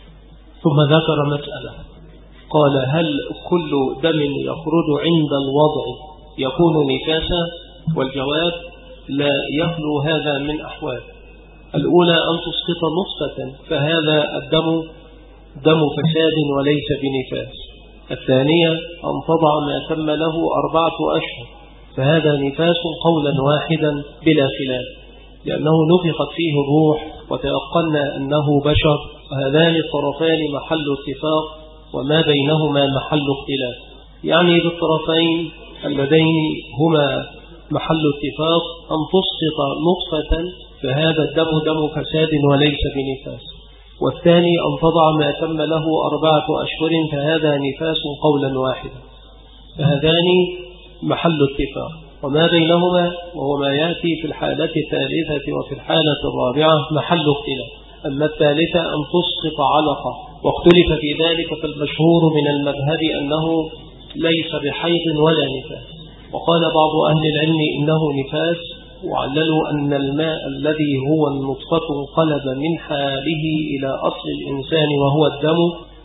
ثم ذكر مسألة، قال: هل كل دم يخرج عند الوضع يكون نفاسا؟ والجواب لا يخلو هذا من أحوال. الأولى أن تسقط نطفة فهذا الدم دم فساد وليس بنفاس. الثانية أن تضع ما تم له أربعة أشهر فهذا نفاس قولا واحدا بلا خلاف، لأنه نفخت فيه الروح وتيقنا أنه بشر، وهذان الطرفان محل اتفاق وما بينهما محل اختلاف. يعني بالطرفين اللذين هما محل اتفاق أن تسقط نطفة فهذا الدم دم فساد وليس بنفاس، والثاني أن تضع ما تم له أربعة أشهر فهذا نفاس قولا واحدا، فهذان محل اتفاق وما بينهما وهو ما يأتي في الحالة الثالثة وفي الحالة الرابعة محل اختلاف. أما الثالثة أن تسقط علقة واختلف في ذلك، فالمشهور من المذهب أنه ليس بحيض ولا نفاس، وقال بعض أهل العلم إنه نفاس، وعللوا أن الماء الذي هو النطفة انقلب من حاله إلى أصل الإنسان وهو الدم،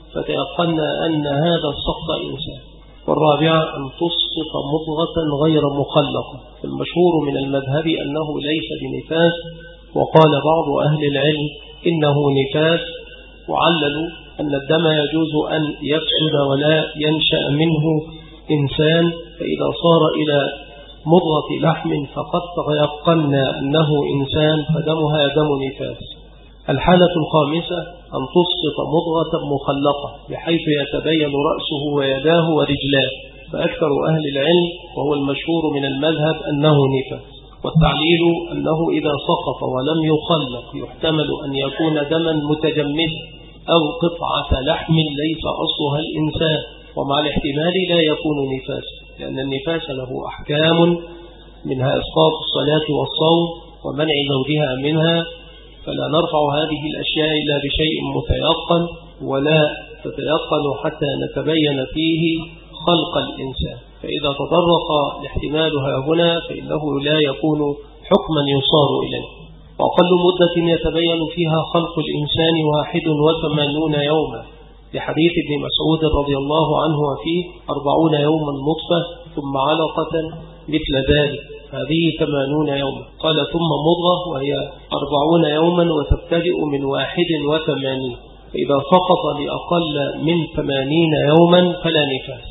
فتيقنا أن هذا السقط إنسان. والرابعة أن تسقط مضغة غير مخلقة، فالمشهور من المذهب أنه ليس بنفاس، وقال بعض أهل العلم إنه نفاس، وعللوا أن الدم يجوز أن يفسد ولا ينشأ منه إنسان، فإذا صار إلى مضغة لحم فقد تيقنا أنه إنسان فدمها دم نفاس. الحالة الخامسة أن تسقط مضغة مخلقة بحيث يتبين رأسه ويداه ورجلاه، فأكثر أهل العلم وهو المشهور من المذهب أنه نفاس. والتعليل أنه إذا سقط ولم يخلق يحتمل أن يكون دما متجمدا أو قطعة لحم ليس أصلها الإنسان، ومع الاحتمال لا يكون نفاس، لأن النفاس له أحكام منها إسقاط الصلاة والصوم ومنع زوجها منها، فلا نرفع هذه الأشياء إلا بشيء متيقن، ولا تتيقن حتى نتبين فيه خلق الإنسان. فإذا تطرق الاحتمال هنا فإنه لا يكون حكما يصار إليه. وأقل مدة يتبين فيها خلق الإنسان واحد وثمانون يوما، لحديث ابن مسعود رضي الله عنه وفيه أربعون يوما نطفة ثم علقة مثل ذلك، هذه ثمانون يوما. قال ثم مضغة وهي أربعون يوما وتبتدئ من واحد وثمانين، فإذا سقط لأقل من ثمانين يوما فلا نفاس،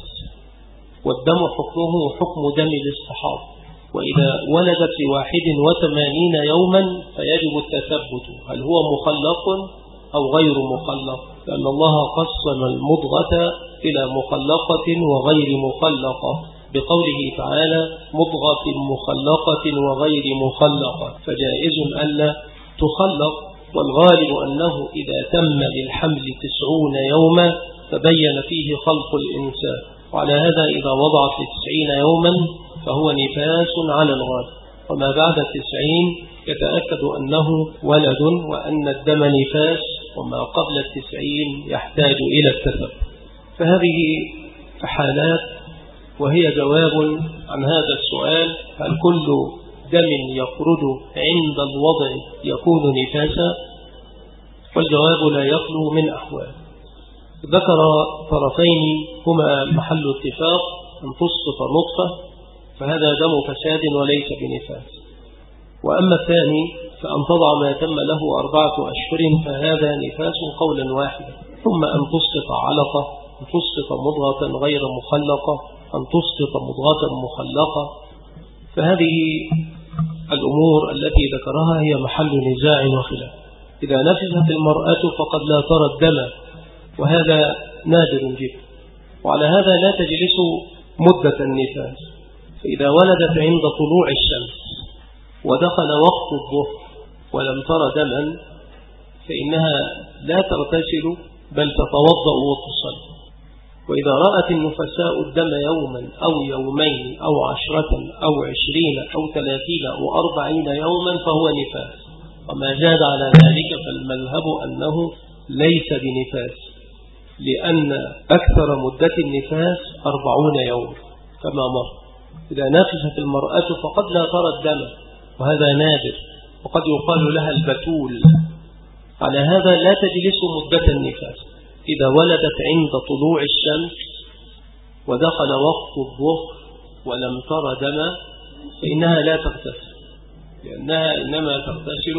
والدم حكمه حكم دم الاستحاضة. وإذا ولدت لواحد وثمانين يوما فيجب التثبت هل هو مخلق أو غير مخلق، لأن الله قسم المضغة إلى مخلقة وغير مخلقة بقوله تعالى مضغة مخلقة وغير مخلقة، فجائز ألا تخلق. والغالب أنه إذا تم للحمل تسعون يوما تبين فيه خلق الإنسان، وعلى هذا إذا وضعت لتسعين يوما فهو نفاس على الغالب، وما بعد التسعين يتأكد أنه ولد وأن الدم نفاس، وما قبل التسعين يحتاج إلى التثبت. فهذه حالات، وهي جواب عن هذا السؤال: هل كل دم يخرج عند الوضع يكون نفاسا؟ والجواب لا يخلو من أحوال. ذكر طرفين هما محل اتفاق: أن تسقط نطفة فهذا دم فساد وليس بنفاس، وأما الثاني فأن تضع ما تم له أربعة أشهر فهذا نفاس قولا واحدا، ثم أن تسقط علقة، أن تسقط مضغة غير مخلقة، أن تسقط مضغة مخلقة. فهذه الأمور التي ذكرها هي محل نزاع وخلاف. إذا نفست المرأة فقد لا ترى الدم، وهذا نادر جدا، وعلى هذا لا تجلس مدة النفاس. فإذا ولدت عند طلوع الشمس ودخل وقت الظهر ولم ترى دما فإنها لا تغتسل بل تتوضأ وتصلي. وإذا رأت النفساء الدم يوما أو يومين أو عشرة أو عشرين أو ثلاثين أو أربعين يوما فهو نفاس، وما زاد على ذلك فالمذهب أنه ليس بنفاس، لأن أكثر مدة النفاس أربعون يوم كما مر. إذا نفست المرأة فقد لا ترى الدم، وهذا نادر، وقد يقال لها البتول. على هذا لا تجلس مدة النفاس. إذا ولدت عند طلوع الشمس ودخل وقت الظهر ولم ترى دم فإنها لا تغتسل، لأنها إنما تغتسل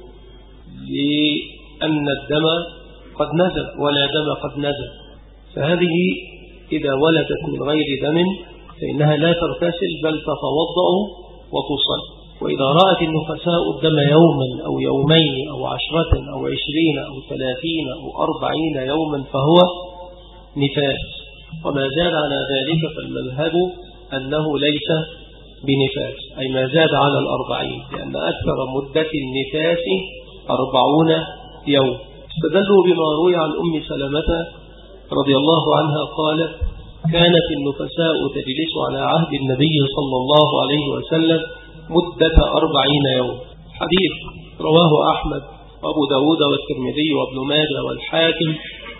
لأن الدم قد نزل ولا دم قد نزل. فهذه إذا ولدت من غير دم فإنها لا تغتسل بل تتوضأ وتصلي. وإذا رأت النفساء الدم يوما أو يومين أو عشرة أو عشرين أو ثلاثين أو أربعين يوما فهو نفاس، وما زاد على ذلك فالمذهب أنه ليس بنفاس، أي ما زاد على الأربعين، لأن أكثر مدة النفاس أربعون يوم. استدلوا بما روي عن أم سلمة رضي الله عنها قالت: كانت النفساء تجلس على عهد النبي صلى الله عليه وسلم مدة أربعين يوم. حديث رواه أحمد وأبو داود والترمذي وابن ماجه والحاكم،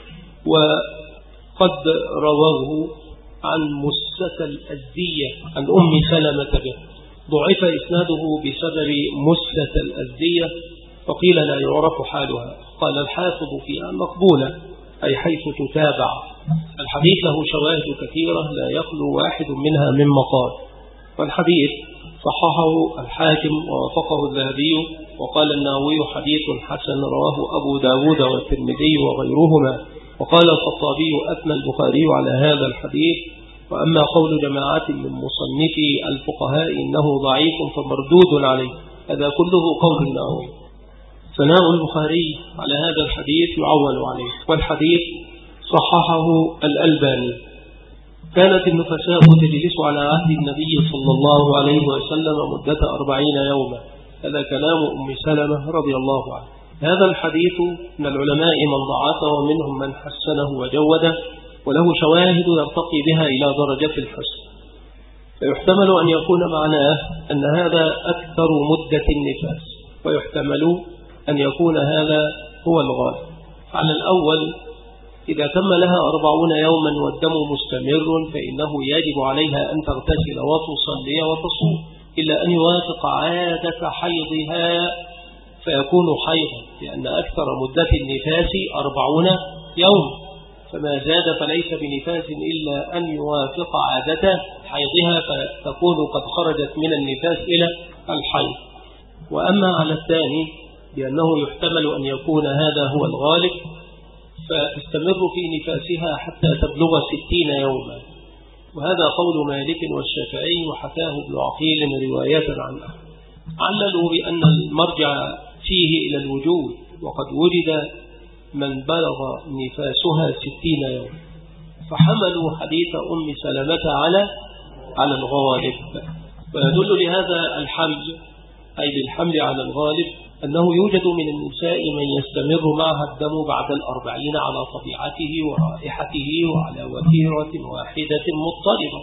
وقد رواه عن مسة الأزدية عن أم سلمة به. ضعف إسناده بسبب مسة الأزدية فقيل لا يعرف حالها. قال الحافظ فيها مقبولة، أي حيث تتابع. الحديث له شواهد كثيرة لا يخلو واحد منها من مقال، والحديث صححه الحاكم ووافقه الذهبي، وقال النووي حديث حسن رواه أبو داود والترمذي وغيرهما. وقال الخطابي أثنى البخاري على هذا الحديث. وأما قول جماعات من مصنفي الفقهاء إنه ضعيف فمردود عليه، هذا كله قول النووي. ثناء البخاري على هذا الحديث يعول عليه، والحديث صححه الألباني. كانت النفساء تجلس على عهد النبي صلى الله عليه وسلم مدة أربعين يوما. هذا كلام أم سلمة رضي الله عنها. هذا الحديث من العلماء من ضعفه ومنهم من حسنه وجوده، وله شواهد يرتقي بها إلى درجة الحسن. فيحتمل أن يكون معناه أن هذا أكثر مدة النفاس، ويحتمل أن يكون هذا هو الغالب. على الأول إذا تم لها أربعون يوما والدم مستمر فإنه يجب عليها أن تغتسل وتصلي وتصوم، إلا أن يوافق عادة حيضها فيكون حيضا، لأن أكثر مدة النفاس أربعون يوم، فما زاد فليس بنفاس إلا أن يوافق عادة حيضها فتكون قد خرجت من النفاس إلى الحيض. وأما على الثاني بأنه يحتمل أن يكون هذا هو الغالب فتستمر في نفاسها حتى تبلغ ستين يوما، وهذا قول مالك والشافعي وحكاه ابن عقيل رواية عن أحمد. عللوا بأن المرجع فيه إلى الوجود، وقد وجد من بلغ نفاسها ستين يوم، فحملوا حديث أم سلمة على على الغالب. ويدل لهذا الحمل أي بالحمل على الغالب أنه يوجد من النساء من يستمر معها الدم بعد الأربعين على طبيعته ورائحته وعلى وتيرة واحدة مضطربة.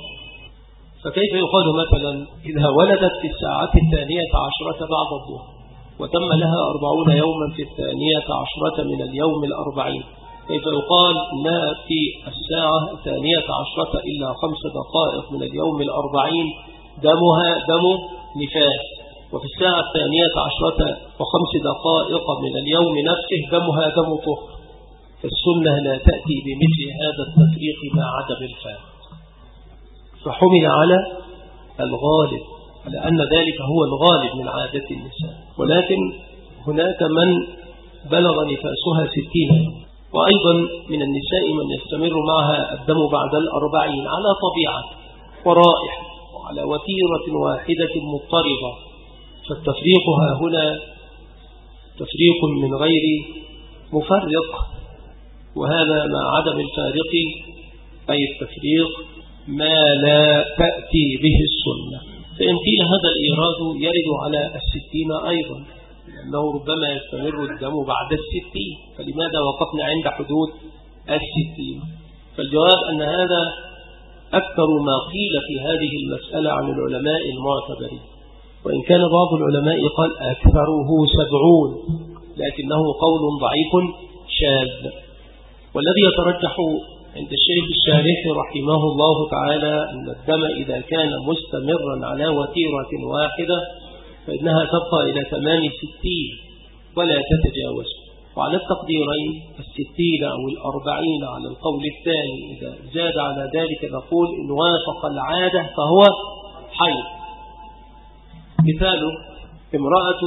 فكيف يقال مثلا إذا ولدت في الساعة الثانية عشرة بعد الظهر وتم لها أربعون يوما في الثانية عشرة من اليوم الأربعين، كيف يقال لا في الساعة الثانية عشرة إلا خمس دقائق من اليوم الأربعين دمها دم نفاس، وفي الساعة الثانية عشرة وخمس دقائق من اليوم نفسه دمها دم طهر؟ فالسنة لا تأتي بمثل هذا التفريق مع عدم الفارق، فحمل على الغالب على أن ذلك هو الغالب من عادة النساء. ولكن هناك من بلغ نفاسها ستين يوم، وأيضا من النساء من يستمر معها الدم بعد الأربعين على طبيعة ورائحة وعلى وتيرة واحدة مضطربة. فالتفريق ها هنا تفريق من غير مفرق، وهذا مع عدم الفارق أي التفريق ما لا تأتي به السنة. فإن قيل هذا الإيراد يرد على الستين أيضا، لأنه ربما يستمر الدم بعد الستين، فلماذا وقفنا عند حدود الستين؟ فالجواب أن هذا أكثر ما قيل في هذه المسألة عن العلماء المعتبرين، وإن كان بعض العلماء قال أكثره سبعون، لكنه قول ضعيف شاذ. والذي يترجح عند الشيخ الشارح رحمه الله تعالى أن الدم إذا كان مستمرا على وتيرة واحدة فإنها تبقى إلى ثمان ستين ولا تتجاوز. وعلى التقديرين الستين أو الأربعين على القول الثاني، إذا زاد على ذلك نقول إن وافق العادة فهو حيض، مثال: امرأة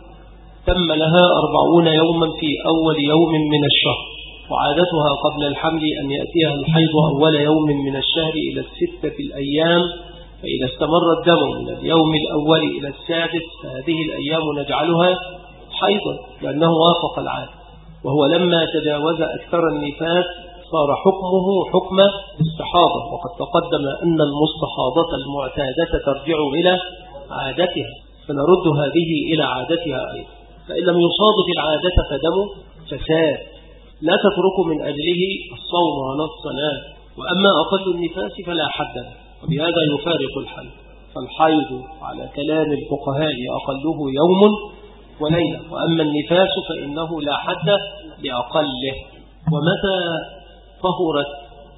تم لها أربعون يوما في أول يوم من الشهر، وعادتها قبل الحمل أن يأتيها الحيض أول يوم من الشهر إلى الستة الأيام، فإذا استمر الدم من اليوم الأول إلى السادس فهذه الأيام نجعلها حيضا لأنه وافق العادة. وهو لما تجاوز أكثر النفاس صار حكمه حكم استحاضة، وقد تقدم أن المستحاضة المعتادة ترجع إلى عادتها، فنرد هذه إلى عادتها أيضا. فإن لم يصادف العادة فدم فساد لا تترك من أجله الصوم ولا الصلاة. وأما أقل النفاس فلا حد له، وبهذا يفارق الحيض. فالحيض على كلام الفقهاء أقله يوم وليلة، وأما النفاس فإنه لا حد لأقله. ومتى طهرت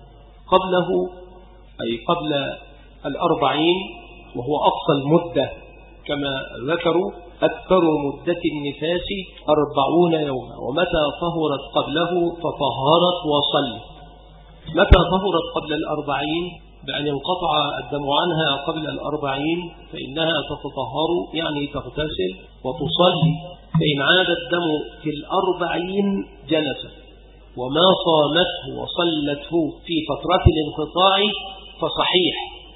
قبله أي قبل الأربعين، وهو أقصى المدة كما ذكروا، أكثر مدة النفاس أربعون يوما. ومتى طهرت قبله فطهرت وصلت. متى طهرت قبل الأربعين بأن انقطع الدم عنها قبل الأربعين فإنها تتطهر يعني تغتسل وتصلي، فإن عاد الدم في الأربعين جلست، وما صامته وصلته في فترة الانقطاع فصحيح.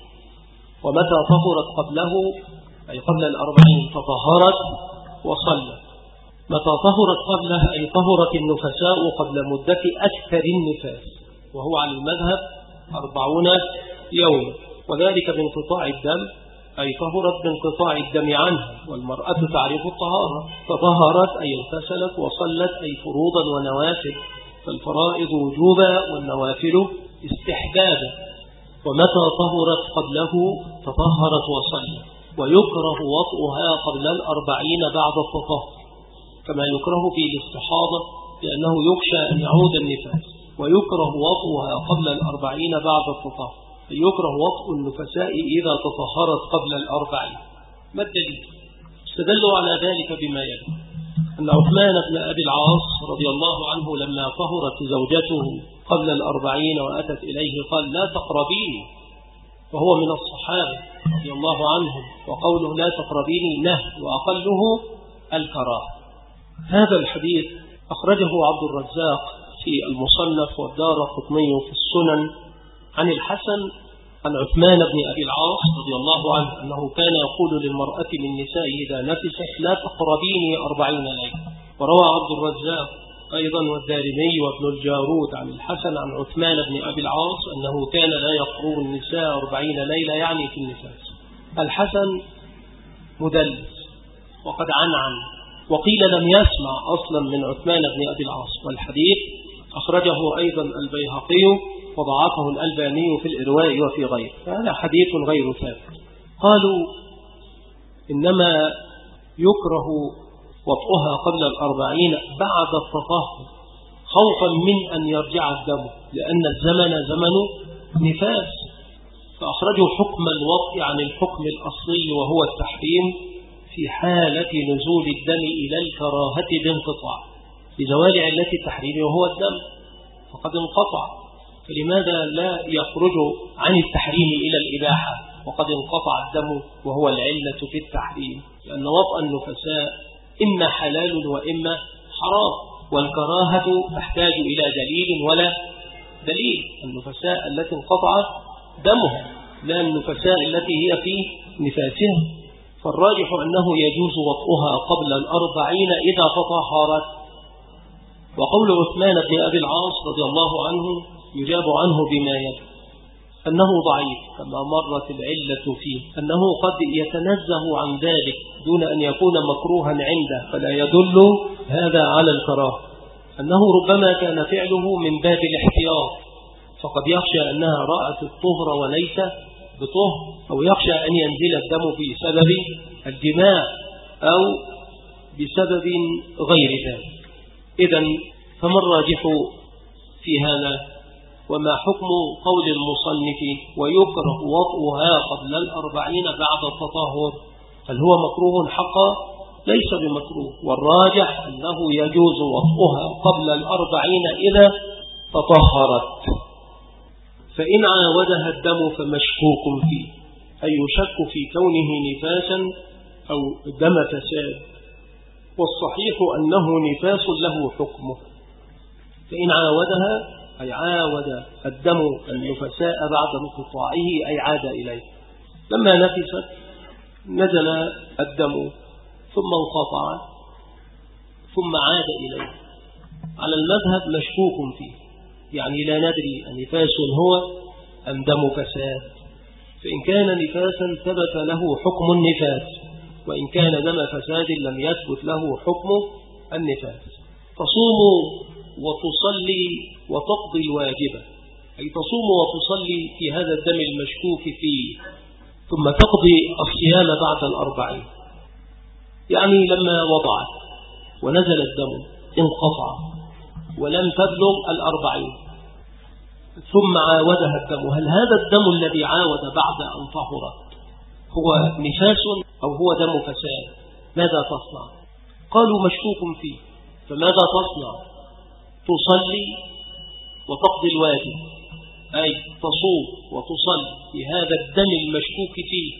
ومتى طهرت قبله أي قبل الأربعين فطهرت وصلت. متى طهرت قبله أي طهرت النفساء قبل مدة أكثر النفاس، وهو على المذهب أربعون يوم، وذلك بانقطاع الدم أي طهرت بانقطاع الدم عنها. والمرأة تعرف الطهارة، فطهرت أي اغتسلت، وصلت أي فروضا ونوافل، فالفرائض وجوبا والنوافل استحبابا. ومتى طهرت قبله تطهرت وصلت. ويكره وطئها قبل الأربعين بعد التطهر، كما يكره في الاستحاضة لأنه يخشى أن يعود النفاس. ويكره وطئها قبل الأربعين بعد التطهر، يكره وطئ النفساء إذا تطهرت قبل الأربعين. ما الدليل؟ استدلوا على ذلك بما يلي: أن عثمان بن أبي العاص رضي الله عنه لما طهرت زوجته قبل الأربعين وأتت إليه قال: لا تقربيني، وهو من الصحابة رضي الله عنهم، وقوله لا تقربيني نهي، وأقله الكراهة. هذا الحديث أخرجه عبد الرزاق في المصنف والدارقطني في السنن عن الحسن عن عثمان بن أبي العاص رضي الله عنه أنه كان يقول للمرأة من نساء إذا نفست: لا تقربيني أربعين ليلة. وروى عبد الرزاق أيضا والدارمي وابن الجارود عن الحسن عن عثمان بن أبي العاص أنه كان لا يقرب النساء أربعين ليلة، يعني في النفاس. الحسن مدلس وقد عنعن، وقيل لم يسمع أصلا من عثمان بن أبي العاص. والحديث أخرجه أيضا البيهقي وضعفه الألباني في الإرواء وفي غيره، فهذا حديث غير ثابت. قالوا إنما يكره وطئها قبل الأربعين بعد التطهر خوفا من أن يرجع الدم، لأن الزمن زمن نفاس، فأخرجوا حكم الوطء عن الحكم الأصلي وهو التحريم في حالة نزول الدم إلى الكراهة بانقطاع، لزوال علة التحريم وهو الدم فقد انقطع. فلماذا لا يخرج عن التحريم إلى الإباحة وقد انقطع الدم وهو العلة في التحريم؟ لأن وطأ النفساء إما حلال وإما حرام، والكراهة تحتاج إلى دليل ولا دليل. النفساء التي انقطع دمها، لا النفساء التي هي في نفاسها. فالراجح أنه يجوز وطئها قبل الأربعين إذا تطهرت. وقول عثمان بن أبي العاص رضي الله عنه يجاب عنه بما يلي: أنه ضعيف كما مرت العلة فيه، أنه قد يتنزه عن ذلك دون أن يكون مكروها عنده، فلا يدل هذا على الكراهة. أنه ربما كان فعله من باب الاحتياط، فقد يخشى أنها رأت الطهر وليس بطهر، أو يخشى أن ينزل الدم بسبب الجماع أو بسبب غير ذلك. إذن فما الراجح في هذا؟ وما حكم قول المصنف ويكره وطئها قبل الأربعين بعد التطهر؟ هل هو مكروه حقا؟ ليس بمكروه، والراجح أنه يجوز وطئها قبل الأربعين إذا تطهرت. فإن عاودها الدم فمشكوك فيه، أي يشك في كونه نفاسا أو دم فساد، والصحيح أنه نفاس له حكمه، فإن عاودها أي عاود الدم النفساء بعد انقطاعه أي عاد إليه. لما نفست نزل الدم ثم انقطع ثم عاد إليه، على المذهب مشكوك فيه، يعني لا ندري أنفاس هو أم دم فساد. فإن كان نفاسا ثبت له حكم النفاس، وإن كان دم فساد لم يثبت له حكم النفاس. تصوم وتصلي وتقضي الواجبة، أي تصوم وتصلي في هذا الدم المشكوك فيه، ثم تقضي الصيام بعد الأربعين. يعني لما وضعت ونزل الدم انقطع ولم تبلغ الأربعين ثم عاودها الدم، هل هذا الدم الذي عاود بعد أن طهرت هو نفاس أو هو دم فساد؟ ماذا تصنع؟ قالوا مشكوك فيه، فماذا تصنع؟ تصلي وتقضي الواجب، أي تصوم وتصلي في هذا الدم المشكوك فيه،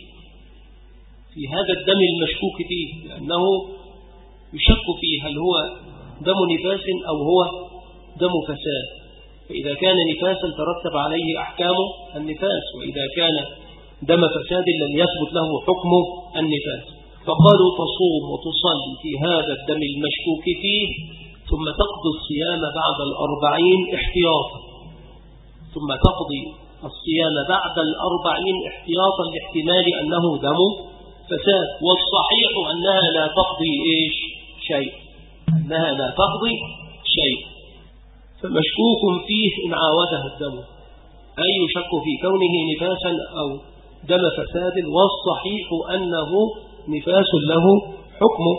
في هذا الدم المشكوك فيه، لأنه يشك فيه هل هو دم نفاس أو هو دم فساد. فإذا كان نفاسا ترتب عليه أحكام النفاس، وإذا كان دم فساد لم يثبت له حكم النفاس. فقالوا تصوم وتصلي في هذا الدم المشكوك فيه، ثم تقضي الصيام بعد الأربعين احتياطا، ثم تقضي الصيام بعد الأربعين احتياطا لاحتمال أنه دم فساد. والصحيح أنها لا تقضي إيش شيء، أنها لا تقضي شيء، فمشكوك فيه إن عاودها الدم، أي يشك في كونه نفاسا أو دم فساد، والصحيح أنه نفاس له حكمه.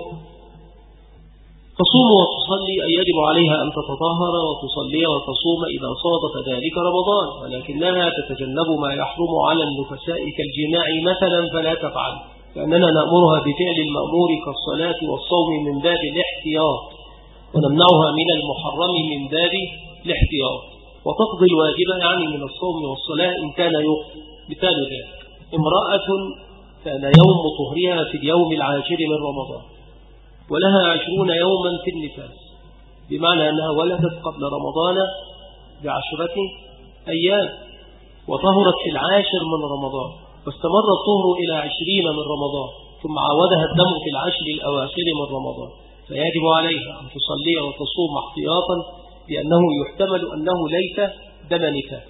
تصوم وتصلي أي يجب عليها أن تتطهر وتصلي وتصوم إذا صادف ذلك رمضان، ولكنها تتجنب ما يحرم على النفساء كالجماع مثلا فلا تفعل، لأننا نأمرها بفعل المأمور كالصلاة والصوم من باب الاحتياط، ونمنعها من المحرم من باب الاحتياط. وتقضي الواجبة يعني من الصوم والصلاة إن كان يقضي. مثال ذلك امرأة كان يوم طهرها في اليوم العاشر من رمضان، ولها عشرون يوما في النفاس، بمعنى أنها ولدت قبل رمضان بعشرة أيام، وطهرت في العاشر من رمضان، واستمر الطهر إلى عشرين من رمضان، ثم عاودها الدم في العشر الأواخر من رمضان، فيجب عليها أن تصلي وتصوم احتياطا، لأنه يحتمل أنه ليس دم نفاس،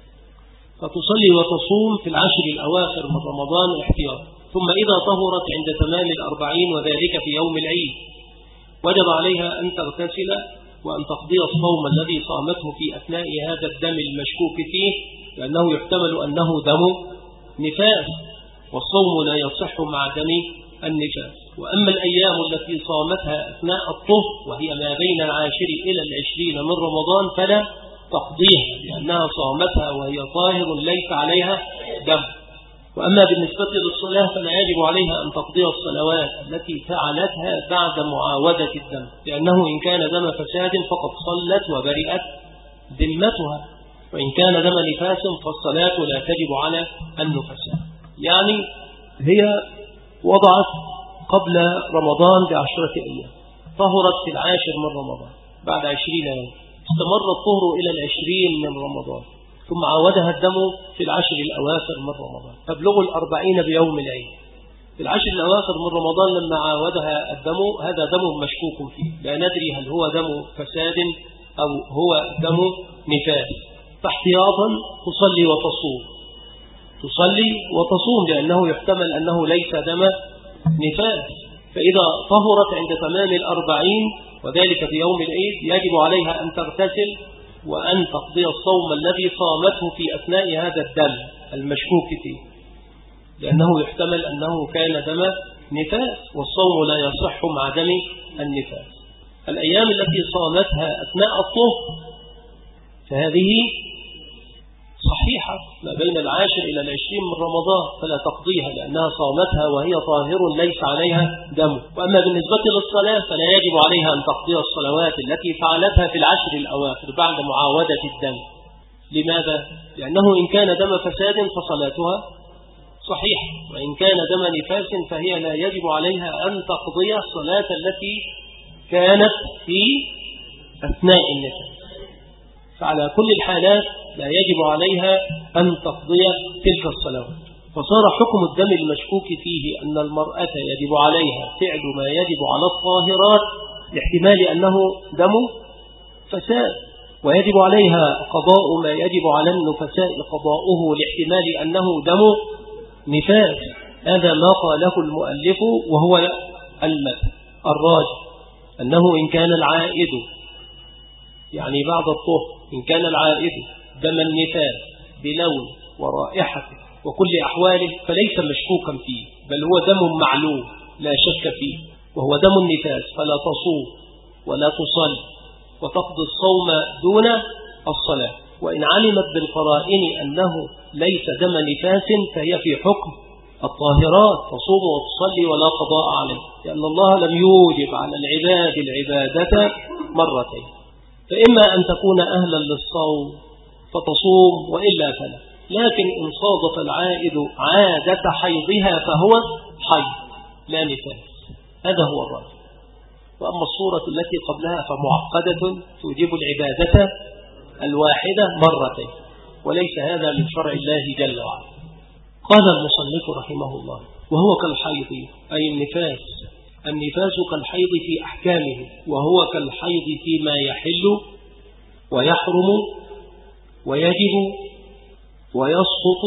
فتصلي وتصوم في العشر الأواخر من رمضان احتياطا. ثم إذا طهرت عند تمام الأربعين وذلك في يوم العيد، وجب عليها أن تغتسل وأن تقضي الصوم الذي صامته في أثناء هذا الدم المشكوك فيه، لأنه يحتمل أنه دم نفاس، والصوم لا يصح مع دم النفاس. وأما الأيام التي صامتها أثناء الطهر وهي ما بين العاشر إلى العشرين من رمضان فلا تقضيها، لأنها صامتها وهي طاهر ليس عليها دم. وأما بالنسبة للصلاة فلا يجب عليها أن تقضي الصلوات التي فعلتها بعد معاودة الدم، لأنه إن كان دم فساد فقد صلت وبرئت ذمتها، وإن كان دم نفاس فالصلاة لا تجب على النفساء. يعني هي وضعت قبل رمضان بعشرة أيام، طهرت في العاشر من رمضان بعد عشرين يوم، استمر الطهر إلى العشرين من رمضان، ثم عاودها الدم في العشر الأواخر من رمضان، تبلغ الأربعين بيوم العيد. في العشر الأواخر من رمضان لما عاودها الدم، هذا دم مشكوك فيه، لا ندري هل هو دم فساد أو هو دم نفاس، فاحتياطا تصلي وتصوم، تصلي وتصوم، لأنه يحتمل أنه ليس دم نفاس. فإذا طهرت عند تمام الأربعين وذلك في يوم العيد يجب عليها أن تغتسل وأن تقضي الصوم الذي صامته في أثناء هذا الدم المشكوك فيه، لأنه يحتمل أنه كان دم نفاس، والصوم لا يصح مع دم النفاس. الأيام التي صامتها أثناء الطهر فهذه صحيحة ما بين العاشر إلى العشرين من رمضان، فلا تقضيها لأنها صامتها وهي طاهر ليس عليها دم. وأما بالنسبة للصلاة فلا يجب عليها أن تقضي الصلوات التي فعلتها في العشر الأواخر بعد معاودة الدم. لماذا؟ لأنه إن كان دم فساد فصلاتها صحيح، وإن كان دم نفاس فهي لا يجب عليها أن تقضي الصلاة التي كانت في أثناء النفاس، فعلى كل الحالات لا يجب عليها أن تقضي تلك الصلاة. فصار حكم الدم المشكوك فيه أن المرأة يجب عليها فعل ما يجب على الطاهرات لاحتمال أنه دم فساد، ويجب عليها قضاء ما يجب على النفساء قضاؤه لاحتمال أنه دم نفاس. هذا ما قاله المؤلف وهو المذهب الراجح، أنه إن كان العائد يعني بعد الطهر إن كان العائد دم النفاس بلون ورائحة وكل أحواله فليس مشكوكا فيه، بل هو دم معلوم لا شك فيه، وهو دم النفاس، فلا تصوم ولا تصلي وتقضي الصوم دون الصلاة. وإن علمت بالقرائن أنه ليس دم نفاس فهي في حكم الطاهرات، تصوم وتصلي ولا قضاء عليه، لأن الله لم يوجب على العباد العبادة مرتين، فإما أن تكون أهلا للصوم فتصوم وإلا فلا. لكن إن صادف العائد عادة حيضها فهو حيض لا نفاس، هذا هو الراجح. وأما الصورة التي قبلها فمعقدة توجب العبادة الواحدة مرتين، وليس هذا من شرع الله جل وعلا. قال المصنف رحمه الله: وهو كالحيض أي النفاس، النفاس كالحيض في أحكامه، وهو كالحيض فيما يحل ويحرم ويجب ويسقط،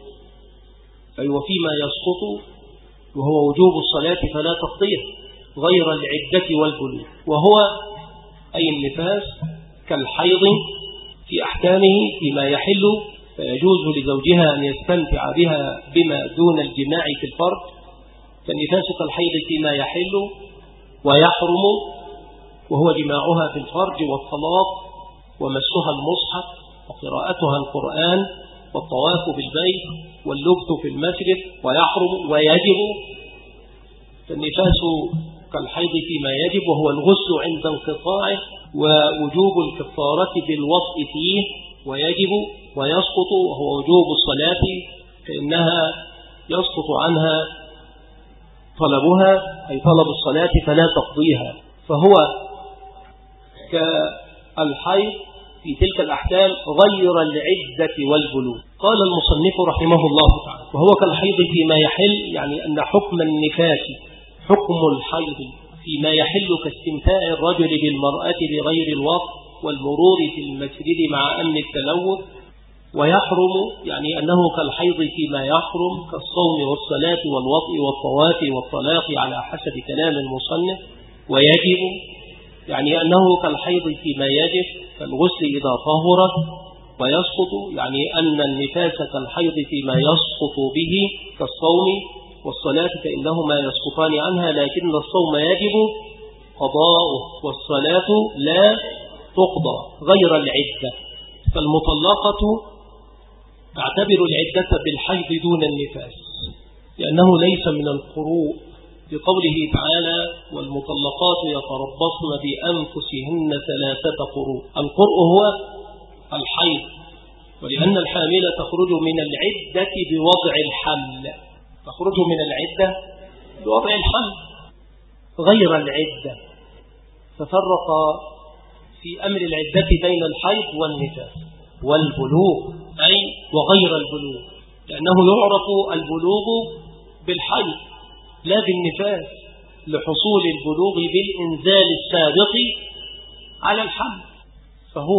أي وفيما يسقط وهو وجوب الصلاة فلا تقضيه غير العدة والبلوغ. وهو أي النفاس كالحيض في أحكامه فيما يحل فيجوز لزوجها أن يستمتع بها بما دون الجماع في الفرج، فالنفاس كالحيض فيما يحل ويحرم وهو جماعها في الفرج والطلاق ومسها المصحف وقراءتها القرآن والطواف بالبيت واللبث في المسجد، ويحرم ويجب. فالنفاس كالحيض فيما يجب وهو الغسل عند انقطاعه ووجوب الكفارة بالوطء فيه، ويجب ويسقط وهو وجوب الصلاة فإنها يسقط عنها طلبها أي طلب الصلاة فلا تقضيها، فهو كالحيض في تلك الأحكام غير العدة والبلوغ. قال المصنف رحمه الله تعالى: وهو كالحيض فيما يحل، يعني أن حكم النفاس حكم الحيض فيما يحل كاستمتاع الرجل بالمرأة بغير الوطء والمرور في المسجد مع أمن التلوث. ويحرم يعني أنه كالحيض فيما يحرم كالصوم والصلاة والوطء والطواف والطلاق على حسب كلام المصنف. ويجب يعني أنه كالحيض فيما يجب كالغسل إذا طهرت. ويسقط يعني أن النفاس كالحيض فيما يسقط به كالصوم والصلاة فإنهما يسقطان عنها، لكن الصوم يجب قضاؤه والصلاة لا تقضى غير العدة. فالمطلقة تعتبر العدة بالحيض دون النفاس لأنه ليس من القروء، بقوله تعالى: والمطلقات يتربصن بأنفسهن ثلاثة قروء. القرء هو الحيض، ولأن الحامل تخرج من العدة بوضع الحمل، تخرج من العدة بوضع الحمل غير العدة. ففرق في أمر العدة بين الحيض والنفاس والبلوغ أي وغير البلوغ، لأنه يعرف البلوغ بالحيض لا بالنفاس لحصول البلوغ بالإنزال السابق على الحمل، فهو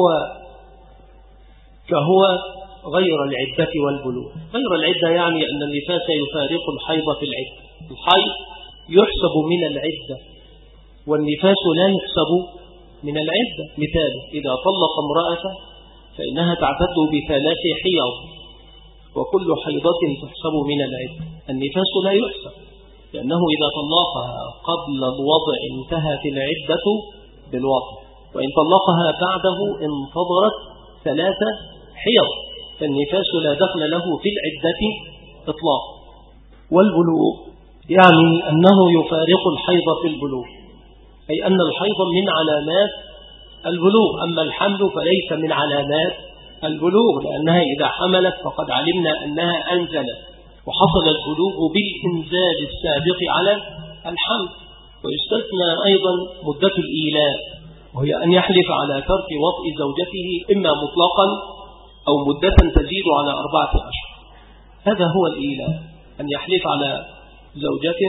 كهو غير العدة والبلوغ. غير العدة يعني أن النفاس يفارق الحيض في العدة، الحيض يحسب من العدة والنفاس لا يحسب من العدة. مثاله: إذا طلق امرأة فإنها تعتد بثلاث حيض وكل حيضة تحسب من العدة. النفاس لا يحسب لأنه إذا طلقها قبل الوضع انتهت العدة بالوضع، وإن طلقها بعده انتظرت ثلاثة حيض، فالنفاس لا دخل له في العدة إطلاق. والبلوغ يعني أنه يفارق الحيض في البلوغ، أي أن الحيض من علامات البلوغ، أما الحمل فليس من علامات البلوغ، لأنها إذا حملت فقد علمنا أنها أنزلت وحصل البلوغ بالإنزال السابق على الحمل. ويستثنى أيضا مدة الإيلاء، وهي أن يحلف على ترك وطء زوجته إما مطلقا أو مدة تزيد على أربعة أشهر. هذا هو الإيلاء، أن يحلف على زوجته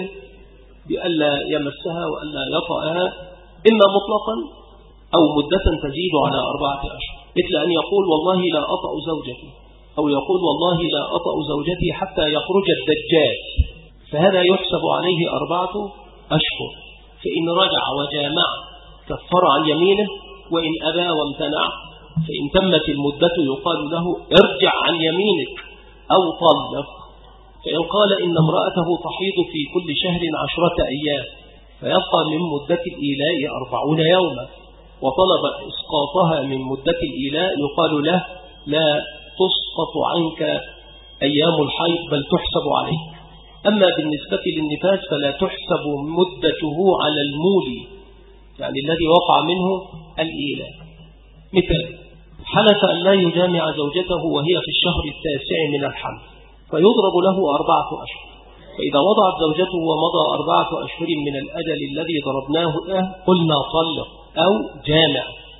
بألا يمسها وألا يطأها إما مطلقا أو مدة تزيد على أربعة أشهر، مثل أن يقول والله لا أطأ زوجتي، أو يقول والله لا أطأ زوجتي حتى يخرج الدجال، فهذا يحسب عليه أربعة أشهر. فإن رجع وجامع كفر عن يمينه، وإن أبى وامتنع فإن تمت المدة يقال له ارجع عن يمينك أو طلق. فإن قال إن امرأته تحيض في كل شهر عشرة أيام فيبقى من مدة الإيلاء أربعون يوما، وطلب إسقاطها من مدة الإيلاء، يقال له لا تسقط عنك أيام الحيض بل تحسب عليك. أما بالنسبة للنفاس فلا تحسب مدته على المولي، يعني الذي وقع منه الإيلاء. مثل حلف أن لا يجامع زوجته وهي في الشهر التاسع من الحمل فيضرب له أربعة أشهر، فإذا وضعت زوجته ومضى أربعة أشهر من الأجل الذي ضربناه له قلنا طلق أو جامع.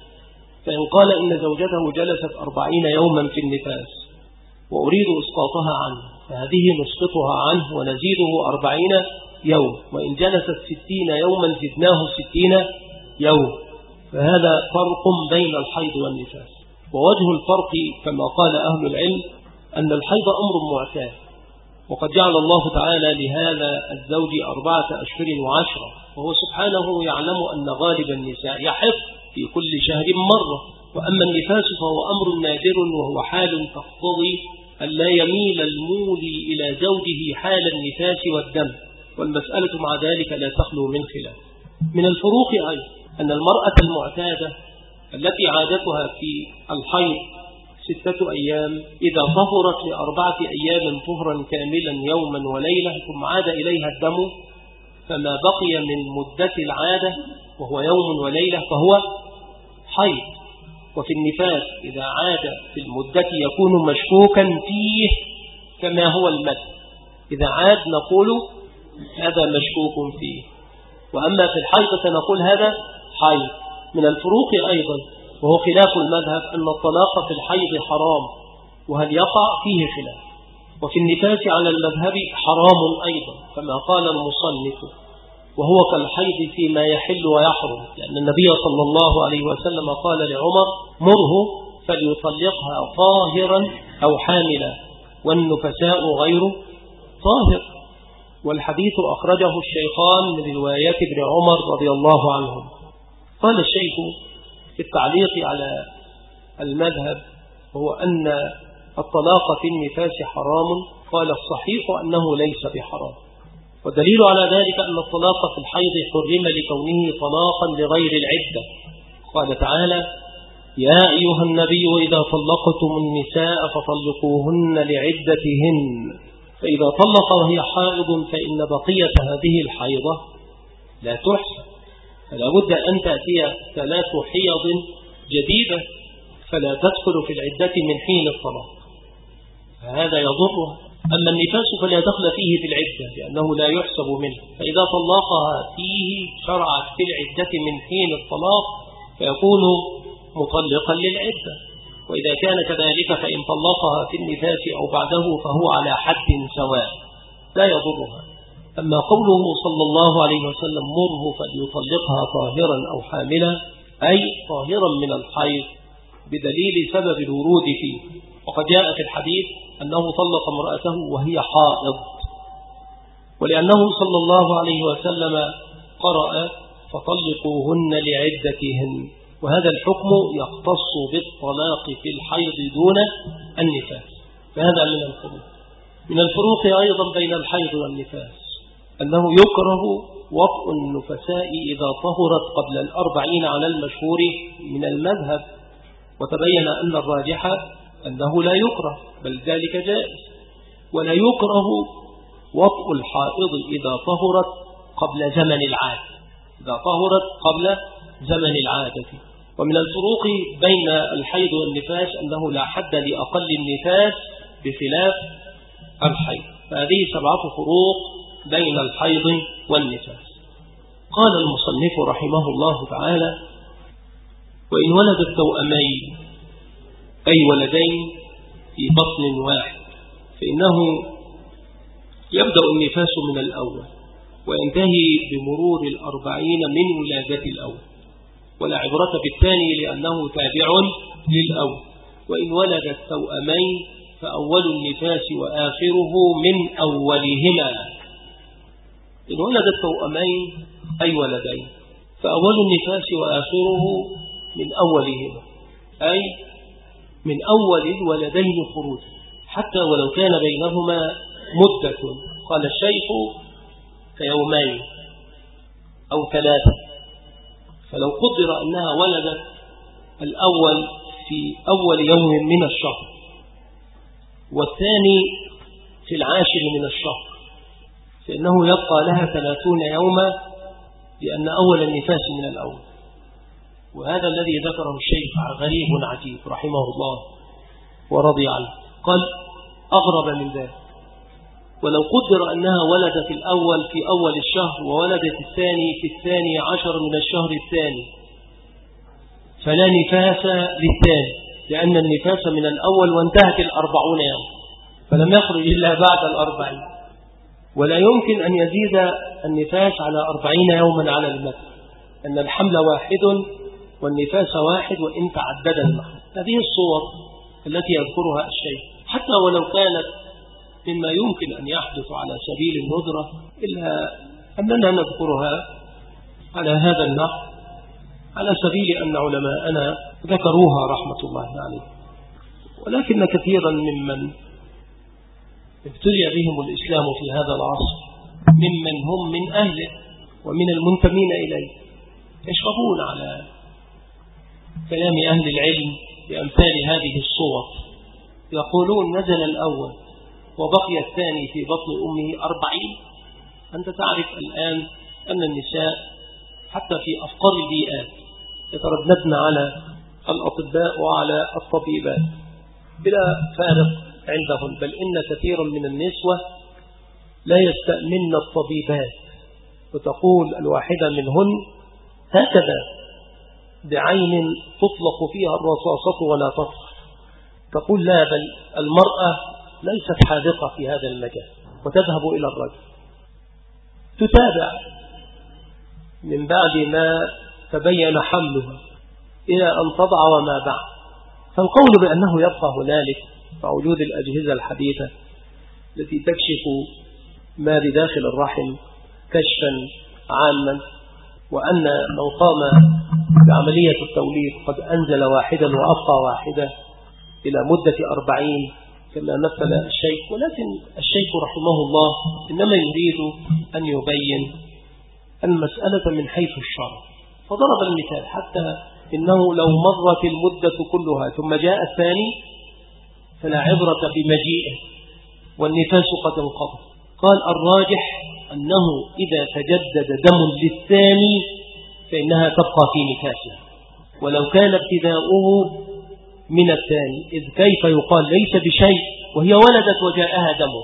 فإن قال إن زوجته جلست أربعين يوما في النفاس وأريد إسقاطها عنه فهذه نسقطها عنه ونزيده أربعين يوم، وإن جلست ستين يوما زدناه ستين يوم. فهذا فرق بين الحيض والنفاس. ووجه الفرق كما قال أهل العلم أن الحيض أمر معتاد، وقد جعل الله تعالى لهذا الزوج أربعة أشهر وعشرة، وهو سبحانه يعلم أن غالب النساء يحض في كل شهر مرة. وأما النفاس فهو أمر نادر، وهو حال تقتضي أن لا يميل المولي إلى زوجه حال النفاس والدم، والمسألة مع ذلك لا تخلو من خلاف. من الفروق أيضا أن المرأة المعتادة التي عادتها في الحيض ستة أيام إذا طهرت لأربعة أيام طهرا كاملا يوما وليلة ثم عاد إليها الدم، فما بقي من مدة العادة وهو يوم وليلة فهو حيض. وفي النفاس إذا عاد في المدة يكون مشكوكا فيه كما هو المد، إذا عاد نقول هذا مشكوك فيه، وأما في الحيض فنقول هذا حيض. من الفروق أيضا وهو خلاف المذهب أن الطلاق في الحيض حرام، وهل يقع فيه خلاف. وفي النفاس على المذهب حرام أيضا كما قال المصنف، وهو كالحيض فيما يحل ويحرم، لأن النبي صلى الله عليه وسلم قال لعمر مره فليطلقها طاهرا أو حاملا والنفساء غير طاهر. والحديث أخرجه الشيخان من روايات ابن عمر رضي الله عنهم. قال الشيخ في التعليق على المذهب هو أن الطلاق في النفاس حرام، قال الصحيح أنه ليس بحرام، والدليل على ذلك أن الطلاق في الحيض حرم لكونه طلاقا لغير العدة. قال تعالى يا أيها النبي إذا طلقتم النساء فطلقوهن لعدتهن، فإذا طلق وهي حائض فإن بقية هذه الحيضة لا تحسن، فلا بد أن تأتي ثلاث حيض جديدة فلا تدخل في العدة من حين الطلاق، فهذا يضرها. أما النفاس فلا دخل فيه في العدة لأنه لا يحسب منه، فإذا طلقها فيه شرعت في العدة من حين الطلاق فيكون مطلقا للعدة. وإذا كان كذلك فإن طلقها في النفاس أو بعده فهو على حد سواء لا يضرها. أما قوله صلى الله عليه وسلم مره فليطلقها طاهرا أو حاملا أي طاهرا من الحيض بدليل سبب الورود فيه، وقد جاء في الحديث أنه طلق امرأته وهي حائض، ولأنه صلى الله عليه وسلم قرأ فطلقوهن لعدتهن، وهذا الحكم يختص بالطلاق في الحيض دون النفاس. فهذا من الفروق. من الفروق أيضا بين الحيض والنفاس أنه يكره وطء النفساء إذا طهرت قبل الأربعين على المشهور من المذهب، وتبين أن الراجح أنه لا يكره بل ذلك جائز. ولا يكره وطء الحائض إذا طهرت قبل زمن العادة، إذا طهرت قبل زمن العادة. ومن الفروق بين الحيض والنفاس أنه لا حد لأقل النفاس بخلاف الحيض. فهذه سبعة فروق بين الحيض والنفاس. قال المصنف رحمه الله تعالى: وإن ولد التوأمين أي ولدين في بطن واحد فإنه يبدأ النفاس من الأول وينتهي بمرور الأربعين من ولادة الأول، ولا عبرة بالثاني لأنه تابع للأول. وإن ولد التوأمين فأول النفاس وآخره من أولهما. إن ولد التوأمين أي ولدين فأول النفاس وآخره من أولهما، أي من أول الولدين خروجا، حتى ولو كان بينهما مدة. قال الشيخ كيومين أو ثلاثة، فلو قدر أنها ولدت الأول في أول يوم من الشهر والثاني في العاشر من الشهر فإنه يبقى لها ثلاثون يوما، لأن أول النفاس من الأول. وهذا الذي ذكره الشيخ غريب عجيب رحمه الله ورضي عنه. قال: أغرب من ذلك، ولو قدر أنها ولدت الأول في أول الشهر وولدت الثاني في الثاني عشر من الشهر الثاني فلا نفاس للثاني، لأن النفاس من الأول وانتهت الأربعون يوم، فلم يخرج إلا بعد الأربعين، ولا يمكن أن يزيد النفاس على أربعين يوما على المثل، أن الحمل واحد والنفاس واحد وإن تعدد المحل. هذه الصور التي يذكرها الشيخ حتى ولو كانت مما يمكن أن يحدث على سبيل الندرة، إلا أننا نذكرها على هذا النحو على سبيل أن علماءنا ذكروها رحمة الله عليه. ولكن كثيرا ممن ابتلي بهم الإسلام في هذا العصر ممن هم من أهله ومن المنتمين إليه يشربون على كلام أهل العلم بأمثال هذه الصور، يقولون نزل الأول وبقي الثاني في بطن أمه أربعين. أنت تعرف الآن أن النساء حتى في أفقر البيئات يترددن على الأطباء وعلى الطبيبات بلا فارق عندهم، بل إن كثيرا من النسوة لا يستأمن الطبيبات، وتقول الواحدة منهن هكذا بعين تطلق فيها الرصاصة ولا تطفح، تقول لا، بل المرأة ليست حاذقة في هذا المجال، وتذهب إلى الرجل تتابع من بعد ما تبين حملها إلى أن تضع وما بعد. فالقول بأنه يبقى هنالك مع وجود الأجهزة الحديثة التي تكشف ما بداخل الرحم كشفا عاما، وأن من قام بعملية التوليد قد أنزل واحدا وأبقى واحدة إلى مدة أربعين كما مثل الشيخ. ولكن الشيخ رحمه الله إنما يريد أن يبين المسألة من حيث الشرع، فضرب المثال حتى إنه لو مرت المدة كلها ثم جاء الثاني فلا عبرة بمجيئه والنفاس قد انقضى. قال الراجح أنه إذا تجدد دم للثاني فإنها تبقى في نفاسها ولو كان ابتداؤه من الثاني، إذ كيف يقال ليس بشيء وهي ولدت وجاءها دمه؟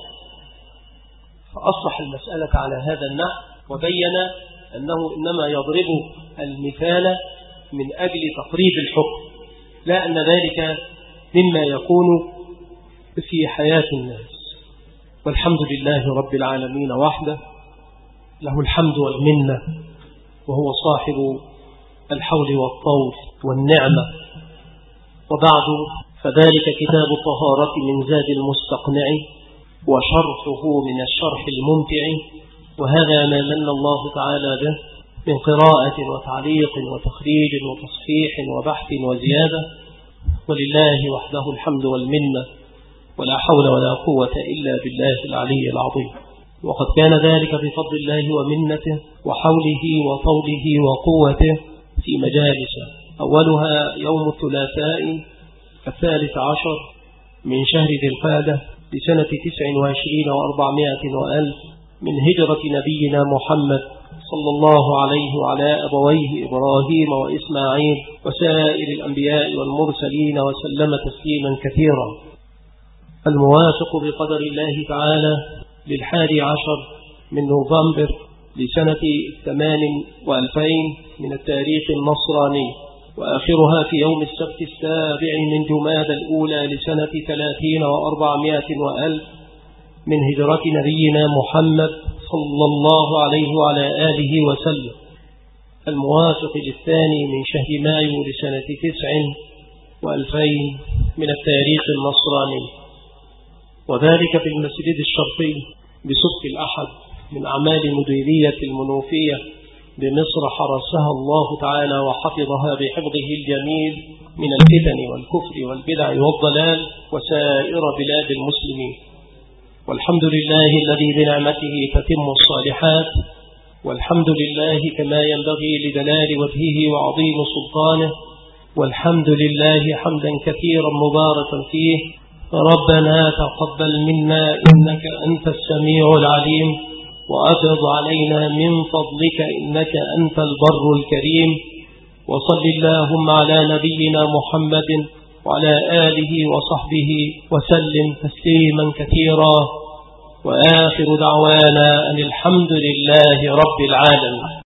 فأصلح المسألة على هذا النحو وبين أنه إنما يضرب المثال من أجل تقريب الحكم، لا أن ذلك مما يكون في حياة الناس. والحمد لله رب العالمين وحده، له الحمد والمنة، وهو صاحب الحول والطول والنعمة. وبعد، فذلك كتاب الطهارة من زاد المستقنع وشرحه من الشرح الممتع، وهذا ما من الله تعالى به من قراءة وتعليق وتخريج وتصحيح وبحث وزيادة، ولله وحده الحمد والمنة، ولا حول ولا قوة إلا بالله العلي العظيم. وقد كان ذلك بفضل الله ومنته وحوله وطوله وقوته في مجالس، أولها يوم الثلاثاء الثالث عشر من شهر ذي القعدة لسنة تسع وعشرين وأربعمائة وألف من هجرة نبينا محمد صلى الله عليه وعلى أبويه إبراهيم وإسماعيل وسائر الأنبياء والمرسلين وسلم تسليما كثيرا. الموافق بقدر الله تعالى للحادي عشر من نوفمبر لسنة ثمان وألفين من التاريخ النصراني، وآخرها في يوم السبت السابع من جماد الأولى لسنة ثلاثين وأربعمائة وألف من هجرة نبينا محمد صلى الله عليه وعلى آله وسلم، الموافق للثاني من شهر مايو لسنة تسع وألفين من التاريخ النصراني، وذلك في المسجد الشرقي بسبك الأحد من أعمال مديرية المنوفية بمصر، حرسها الله تعالى وحفظها بحفظه الجميل من الفتن والكفر والبدع والضلال وسائر بلاد المسلمين. والحمد لله الذي بنعمته تتم الصالحات، والحمد لله كما ينبغي لجلال وجهه وعظيم سلطانه، والحمد لله حمدا كثيرا مباركا فيه. ربنا تقبل منا إنك أنت السميع العليم، وأفض علينا من فضلك إنك أنت البر الكريم. وصل اللهم على نبينا محمد وعلى آله وصحبه وسلم تسليما كثيرا، وآخر دعوانا أن الحمد لله رب العالمين.